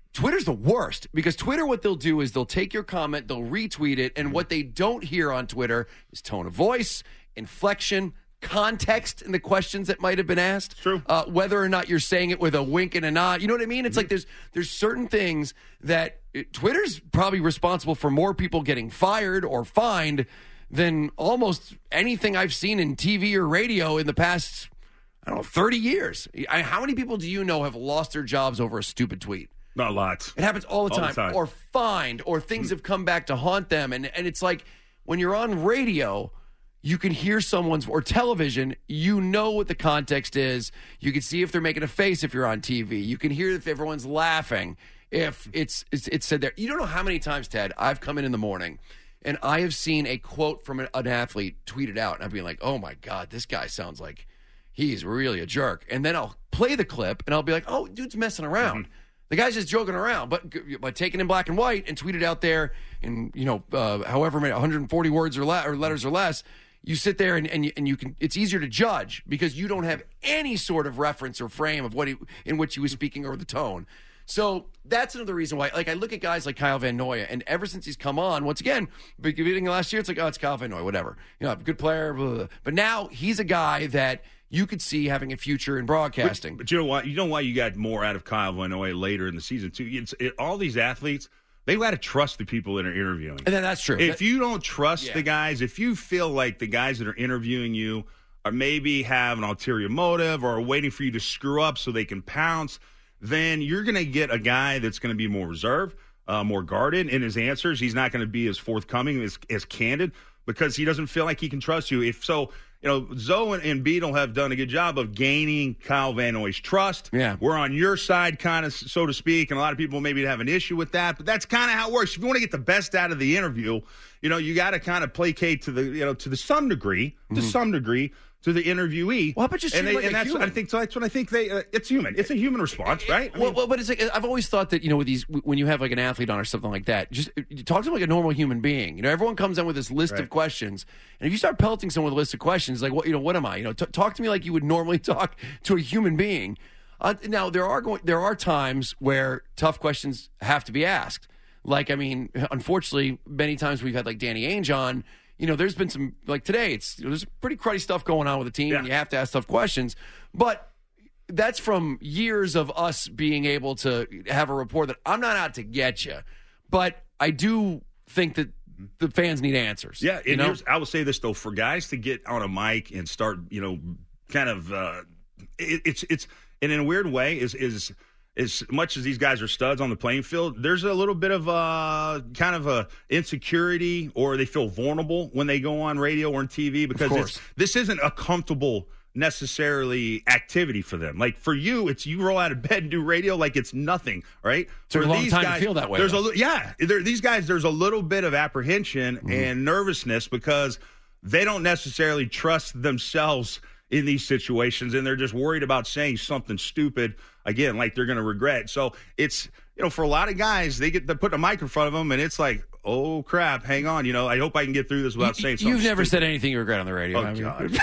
Speaker 3: Twitter's the worst because Twitter, what they'll do is they'll take your comment, they'll retweet it, and what they don't hear on Twitter is tone of voice, inflection, context in the questions that might have been asked.
Speaker 15: True.
Speaker 3: Uh, whether or not you're saying it with a wink and a nod. You know what I mean? It's mm-hmm. like there's there's certain things that it, Twitter's probably responsible for more people getting fired or fined than almost anything I've seen in T V or radio in the past, I don't know, thirty years. I, how many people do you know have lost their jobs over a stupid tweet?
Speaker 15: Not lots.
Speaker 3: It happens all the,
Speaker 15: all
Speaker 3: time.
Speaker 15: the time.
Speaker 3: Or fined, or things have come back to haunt them. And, and it's like when you're on radio, you can hear someone's, or television, you know what the context is. You can see if they're making a face if you're on T V. You can hear if everyone's laughing, if it's, it's, it's said there. You don't know how many times, Ted, I've come in in the morning and I have seen a quote from an, an athlete tweeted out, and I've been like, oh my God, this guy sounds like he's really a jerk. And then I'll play the clip and I'll be like, oh, dude's messing around. Mm-hmm. The guy's just joking around, but by taking in black and white and tweet it out there in, you know, uh, however many, one hundred forty words or, le- or letters or less, you sit there and, and, you, and you can, it's easier to judge because you don't have any sort of reference or frame of what he, in which he was speaking or the tone. So that's another reason why, like, I look at guys like Kyle Van Noy, and ever since he's come on, once again, beginning of last year, it's like, oh, it's Kyle Van Noy, whatever. You know, good player, blah, blah, blah. But now he's a guy that you could see having a future in broadcasting.
Speaker 15: But, but you know what? You know why you got more out of Kyle Van Noy later in the season, too? It's, it, all these athletes, they got to trust the people that are interviewing.
Speaker 3: And then that's true.
Speaker 15: If
Speaker 3: that,
Speaker 15: you don't trust
Speaker 3: yeah.
Speaker 15: the guys, if you feel like the guys that are interviewing you are maybe have an ulterior motive or are waiting for you to screw up so they can pounce, then you're going to get a guy that's going to be more reserved, uh, more guarded in his answers. He's not going to be as forthcoming, as, as candid, because he doesn't feel like he can trust you. If so, you know, Zoe and, and Beadle have done a good job of gaining Kyle Van Noy's trust.
Speaker 3: Yeah.
Speaker 15: We're on your side, kind of, so to speak, and a lot of people maybe have an issue with that, but that's kind of how it works. If you want to get the best out of the interview, you know, you got to kind of placate to the, you know, to the some degree, to
Speaker 3: Mm-hmm.
Speaker 15: some degree, to the interviewee.
Speaker 3: Well, but just
Speaker 15: and,
Speaker 3: treat
Speaker 15: they,
Speaker 3: like
Speaker 15: and
Speaker 3: a
Speaker 15: that's
Speaker 3: human.
Speaker 15: what I think. So that's what I think. They. Uh, it's human. It's a human response, right? I
Speaker 3: well,
Speaker 15: mean,
Speaker 3: well, but it's like, I've always thought that, you know, with these, when you have like an athlete on or something like that, just you talk to them like a normal human being. You know, everyone comes in with this list
Speaker 15: Right.
Speaker 3: of questions, and if you start pelting someone with a list of questions, like, what, you know, what am I? You know, t- talk to me like you would normally talk to a human being. Uh, now, there are going, there are times where tough questions have to be asked. Like, I mean, unfortunately, many times we've had like Danny Ainge on. You know, there's been some, like today, it's, you know, there's pretty cruddy stuff going on with the team,
Speaker 15: Yeah.
Speaker 3: and you have to ask tough questions. But that's from years of us being able to have a rapport that I'm not out to get you, but I do think that the fans need answers.
Speaker 15: Yeah,
Speaker 3: you
Speaker 15: and
Speaker 3: know?
Speaker 15: here's, I will say this though: for guys to get on a mic and start, you know, kind of, uh, it, it's it's and in a weird way is is. As much as these guys are studs on the playing field, there's a little bit of uh, kind of a insecurity, or they feel vulnerable when they go on radio or on T V because it's, this isn't a comfortable necessarily activity for them. Like for you, it's you roll out of bed and do radio like it's nothing, right?
Speaker 3: Took
Speaker 15: for
Speaker 3: a long
Speaker 15: these
Speaker 3: time
Speaker 15: guys,
Speaker 3: to feel that way.
Speaker 15: There's
Speaker 3: though.
Speaker 15: a li- yeah, there, these guys. There's a little bit of apprehension
Speaker 3: Mm-hmm.
Speaker 15: and nervousness because they don't necessarily trust themselves in these situations, and they're just worried about saying something stupid again, like they're going to regret. So it's, you know, for a lot of guys, they get they put a mic in front of them, and it's like, oh crap, hang on, you know, I hope I can get through this without
Speaker 3: You-
Speaker 15: saying something.
Speaker 3: You've never
Speaker 15: stupid.
Speaker 3: said anything you regret on the radio.
Speaker 15: Oh,
Speaker 3: have you?
Speaker 15: God.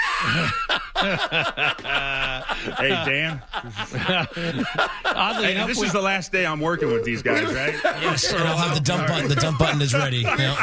Speaker 15: Hey, Dan.
Speaker 11: Oddly
Speaker 15: Hey,
Speaker 11: enough,
Speaker 15: this
Speaker 11: we-
Speaker 15: is the last day I'm working with these guys, right?
Speaker 12: Yes, and I'll have the dump button. The dump button is ready. You know?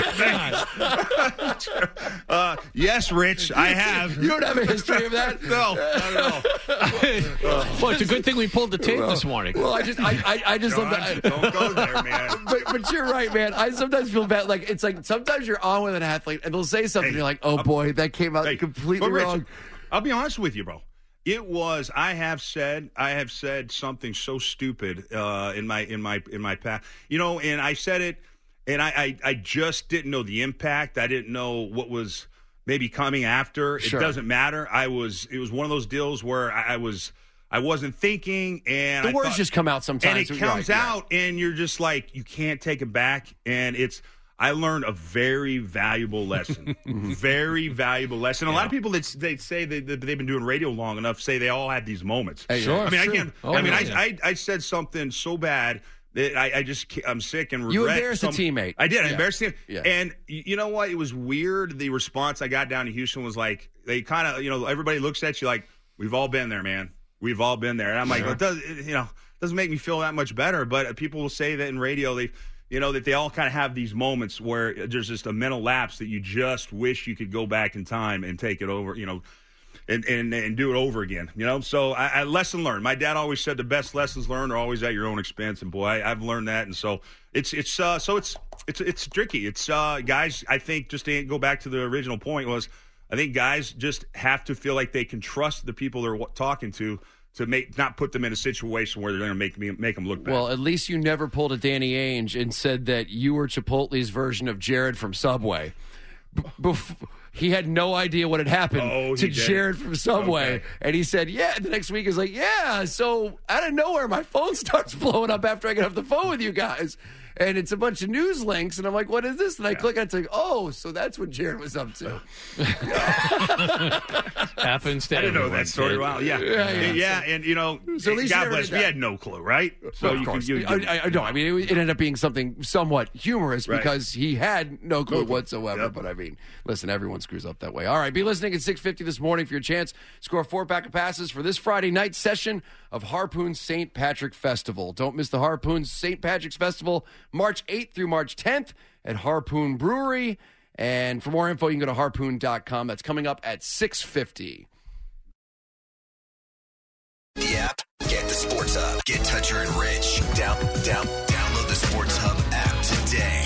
Speaker 15: uh, yes, Rich, I have.
Speaker 3: You don't have a history of that?
Speaker 15: No, not at all.
Speaker 11: Well, it's a good thing we pulled the tape this morning.
Speaker 3: Well, I just, I, I, I just
Speaker 15: John,
Speaker 3: love that.
Speaker 15: don't go there, man.
Speaker 3: But, but you're right, man. I sometimes feel bad. Like, it's like sometimes you're on with an athlete and they'll say something.
Speaker 15: Hey,
Speaker 3: you're like, oh boy, that came out
Speaker 15: Hey,
Speaker 3: completely
Speaker 15: but Rich,
Speaker 3: wrong.
Speaker 15: I'll be honest with you, bro. It was. I have said. I have said something so stupid uh, in my in my in my past. You know, and I said it, and I, I I just didn't know the impact. I didn't know what was maybe coming after.
Speaker 3: Sure.
Speaker 15: It doesn't matter. I was. It was one of those deals where I, I was. I wasn't thinking, and
Speaker 3: The
Speaker 15: I
Speaker 3: words
Speaker 15: thought-
Speaker 3: just come out sometimes.
Speaker 15: and it
Speaker 3: so you're
Speaker 15: comes
Speaker 3: right, yeah.
Speaker 15: out, and you're just like, you can't take it back. And it's, I learned a very valuable lesson, very valuable lesson. A lot of people that they say they, that they've been doing radio long enough say they all had these moments.
Speaker 3: Hey,
Speaker 11: Sure,
Speaker 15: I mean, I
Speaker 11: true.
Speaker 15: can't.
Speaker 11: Oh,
Speaker 15: I mean,
Speaker 11: yeah.
Speaker 15: I, I I said something so bad that I, I just ca- I'm sick and regret.
Speaker 3: You embarrassed a
Speaker 15: some-
Speaker 3: teammate.
Speaker 15: I did. I
Speaker 3: Yeah.
Speaker 15: embarrassed him.
Speaker 3: Yeah.
Speaker 15: And y- you know what? It was weird. The response I got down to Houston was like, they kind of, you know, everybody looks at you like, we've all been there, man. We've all been there. And I'm like, well, it does, it- you know, doesn't make me feel that much better. But people will say that in radio, they, you know, that they all kind of have these moments where there's just a mental lapse that you just wish you could go back in time and take it over, you know, and and, and do it over again, you know. So I, I lesson learned. My dad always said the best lessons learned are always at your own expense, and boy, I, I've learned that. And so it's it's uh, so it's it's it's tricky. It's uh, guys. I think just to go back to the original point was, I think guys just have to feel like they can trust the people they're talking to to make not put them in a situation where they're going to make me make them look bad.
Speaker 10: Well, at least you never pulled a Danny Ainge and said that you were Chipotle's version of Jared from Subway. B- bef- he had no idea what had happened
Speaker 15: oh,
Speaker 10: to
Speaker 15: did.
Speaker 10: Jared from Subway.
Speaker 15: Okay.
Speaker 10: And he said, yeah, the next week is like, yeah, so out of nowhere, my phone starts blowing up after I get off the phone with you guys. And it's a bunch of news links, and I'm like, what is this? And I yeah. click on it, it's like, oh, so that's what Jared was up to.
Speaker 11: Happens to
Speaker 15: I didn't know
Speaker 11: everyone,
Speaker 15: that story.
Speaker 11: kid.
Speaker 15: Wow, yeah.
Speaker 10: Yeah, yeah.
Speaker 15: yeah, and, you know,
Speaker 10: So at least
Speaker 15: God
Speaker 10: you
Speaker 15: bless,
Speaker 10: did
Speaker 15: we
Speaker 10: that.
Speaker 15: had no clue, right? So
Speaker 10: well, of
Speaker 15: you
Speaker 10: course.
Speaker 15: Can, you,
Speaker 10: I, I, I know. I mean, it, it ended up being something somewhat humorous
Speaker 15: Right.
Speaker 10: because he had no clue
Speaker 15: No clue.
Speaker 10: whatsoever.
Speaker 15: Yep.
Speaker 10: But, I mean, listen, everyone screws up that way. All right, be listening at six fifty this morning for your chance. Score a four-pack of passes for this Friday night session of Harpoon Saint Patrick Festival. Don't miss the Harpoon Saint Patrick's Festival, March eighth through March tenth at Harpoon Brewery. And for more info, you can go to harpoon dot com. That's coming up at six fifty.
Speaker 14: The app, get the Sports Hub. Get Toucher and Rich. Down, down, download the Sports Hub app today.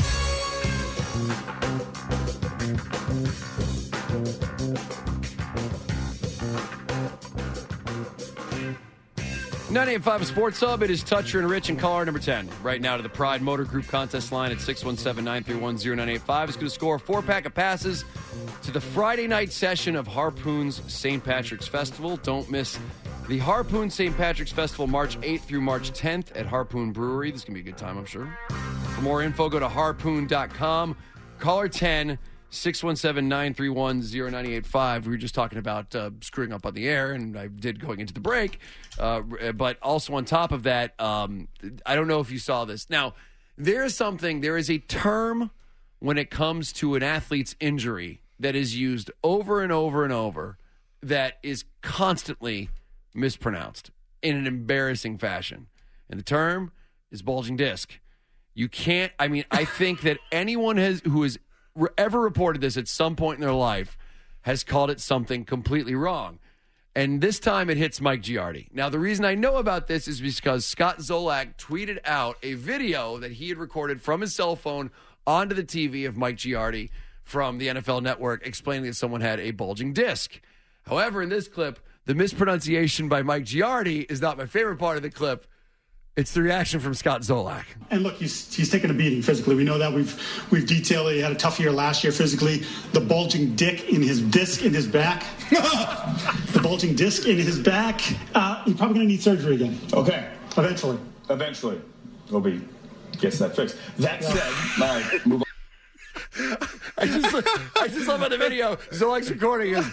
Speaker 10: nine eight five Sports Hub. It is Toucher and Rich and caller number ten. Right now to the Pride Motor Group contest line at six one seven, nine three one, zero nine eight five. Is going to score a four-pack of passes to the Friday night session of Harpoon's Saint Patrick's Festival. Don't miss the Harpoon Saint Patrick's Festival, March eighth through March tenth at Harpoon Brewery. This is going to be a good time, I'm sure. For more info, go to harpoon dot com. Caller ten, six one seven, nine three one, zero nine eight five. We were just talking about uh, screwing up on the air, and I did going into the break. Uh, but also on top of that, um, I don't know if you saw this. Now, there is something, there is a term when it comes to an athlete's injury that is used over and over and over that is constantly mispronounced in an embarrassing fashion. And the term is bulging disc. You can't, I mean, I think that anyone has who has ever reported this at some point in their life has called it something completely wrong. And this time it hits Mike Giardi. Now, the reason I know about this is because Scott Zolak tweeted out a video that he had recorded from his cell phone onto the T V of Mike Giardi from the N F L Network explaining that someone had a bulging disc. However, in this clip, the mispronunciation by Mike Giardi is not my favorite part of the clip. It's the reaction from Scott Zolak.
Speaker 2: And look, he's he's taken a beating physically. We know that. We've we've detailed it. He had a tough year last year physically. The bulging dick in his disc in his back. The bulging disc in his back. Uh, he's probably going to need surgery again.
Speaker 4: Okay.
Speaker 2: Eventually.
Speaker 4: Eventually. He'll be gets that fixed. That said, all right, move on.
Speaker 10: I just I just love on the video. Zolak's recording is.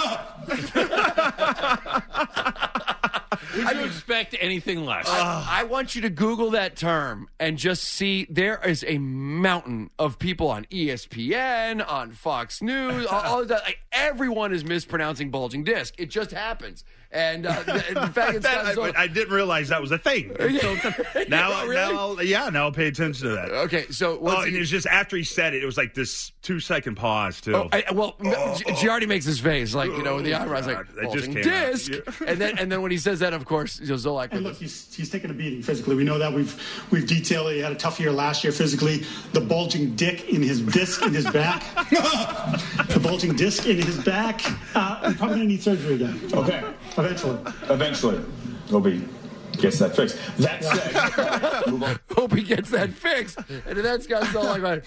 Speaker 11: Would you expect anything less?
Speaker 10: I, I want you to Google that term and just see there is a mountain of people on E S P N, on Fox News, all, all of that. Like, everyone is mispronouncing bulging disc. It just happens. And uh, in fact, it's
Speaker 15: That-
Speaker 10: Scott Zolak-
Speaker 15: I, I didn't realize that was a thing. So, now,
Speaker 10: Really?
Speaker 15: now, I'll, yeah, now I'll pay attention to that.
Speaker 10: Okay, so
Speaker 15: Oh,
Speaker 10: what's
Speaker 15: and
Speaker 10: he-
Speaker 15: it was just after he said it, it was like this two second pause too.
Speaker 10: Oh, I, well, G- Giardi makes his face like, you know, with the eyebrows like
Speaker 15: God, that
Speaker 10: bulging
Speaker 15: just came out.
Speaker 10: disc,
Speaker 15: Yeah.
Speaker 10: and then and then when he says that, of course, you know, Zolak.
Speaker 2: And look, he's he's taken a beating physically. We know that. We've we've detailed it. He had a tough year last year physically. The bulging dick in his disc in his back. The bulging disc in his back. Uh, he's probably going to need surgery again.
Speaker 4: Okay.
Speaker 2: Eventually.
Speaker 4: Eventually, he'll be gets that fixed. That said, move on.
Speaker 10: Hope he gets that fixed. And then that's got Zolak like,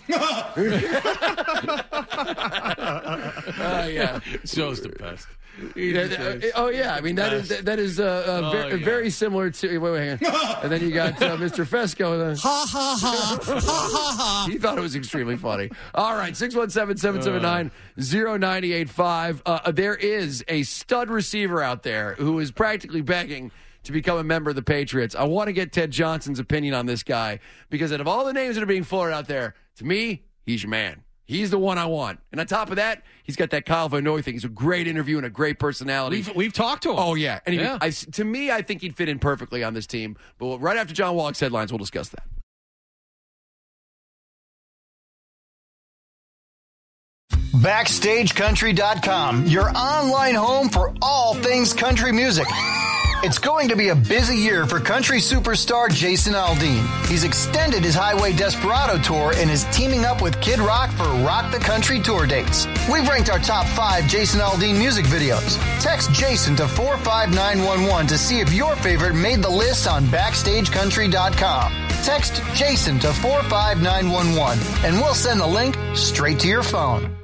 Speaker 10: oh yeah,
Speaker 11: Show's the best.
Speaker 10: Yeah, th- uh, oh yeah, I mean that is that, that is uh, uh,
Speaker 11: Oh,
Speaker 10: very,
Speaker 11: yeah.
Speaker 10: very similar to. Wait, wait, hang on. And then you got uh, Mister Fesco. Then,
Speaker 12: Ha ha ha ha ha ha.
Speaker 10: he thought it was extremely funny. All right, six one seven, seven seven nine, zero nine eight five. Uh, there is a stud receiver out there who is practically begging to become a member of the Patriots. I want to get Ted Johnson's opinion on this guy because out of all the names that are being floated out there, to me, he's your man.
Speaker 3: He's the one I want. And on top of that, he's got that Kyle Van Noy thing. He's a great interview and a great personality.
Speaker 11: We've, we've talked to him.
Speaker 3: Oh, yeah. And he,
Speaker 11: Yeah.
Speaker 3: I, to me, I think he'd fit in perfectly on this team. But right after John Wallach's headlines, we'll discuss that.
Speaker 1: Backstage Country dot com, your online home for all things country music. It's going to be a busy year for country superstar Jason Aldean. He's extended his Highway Desperado tour and is teaming up with Kid Rock for Rock the Country tour dates. We've ranked our top five Jason Aldean music videos. Text Jason to four five nine one one to see if your favorite made the list on Backstage Country dot com. Text Jason to four five nine one one and we'll send the link straight to your phone.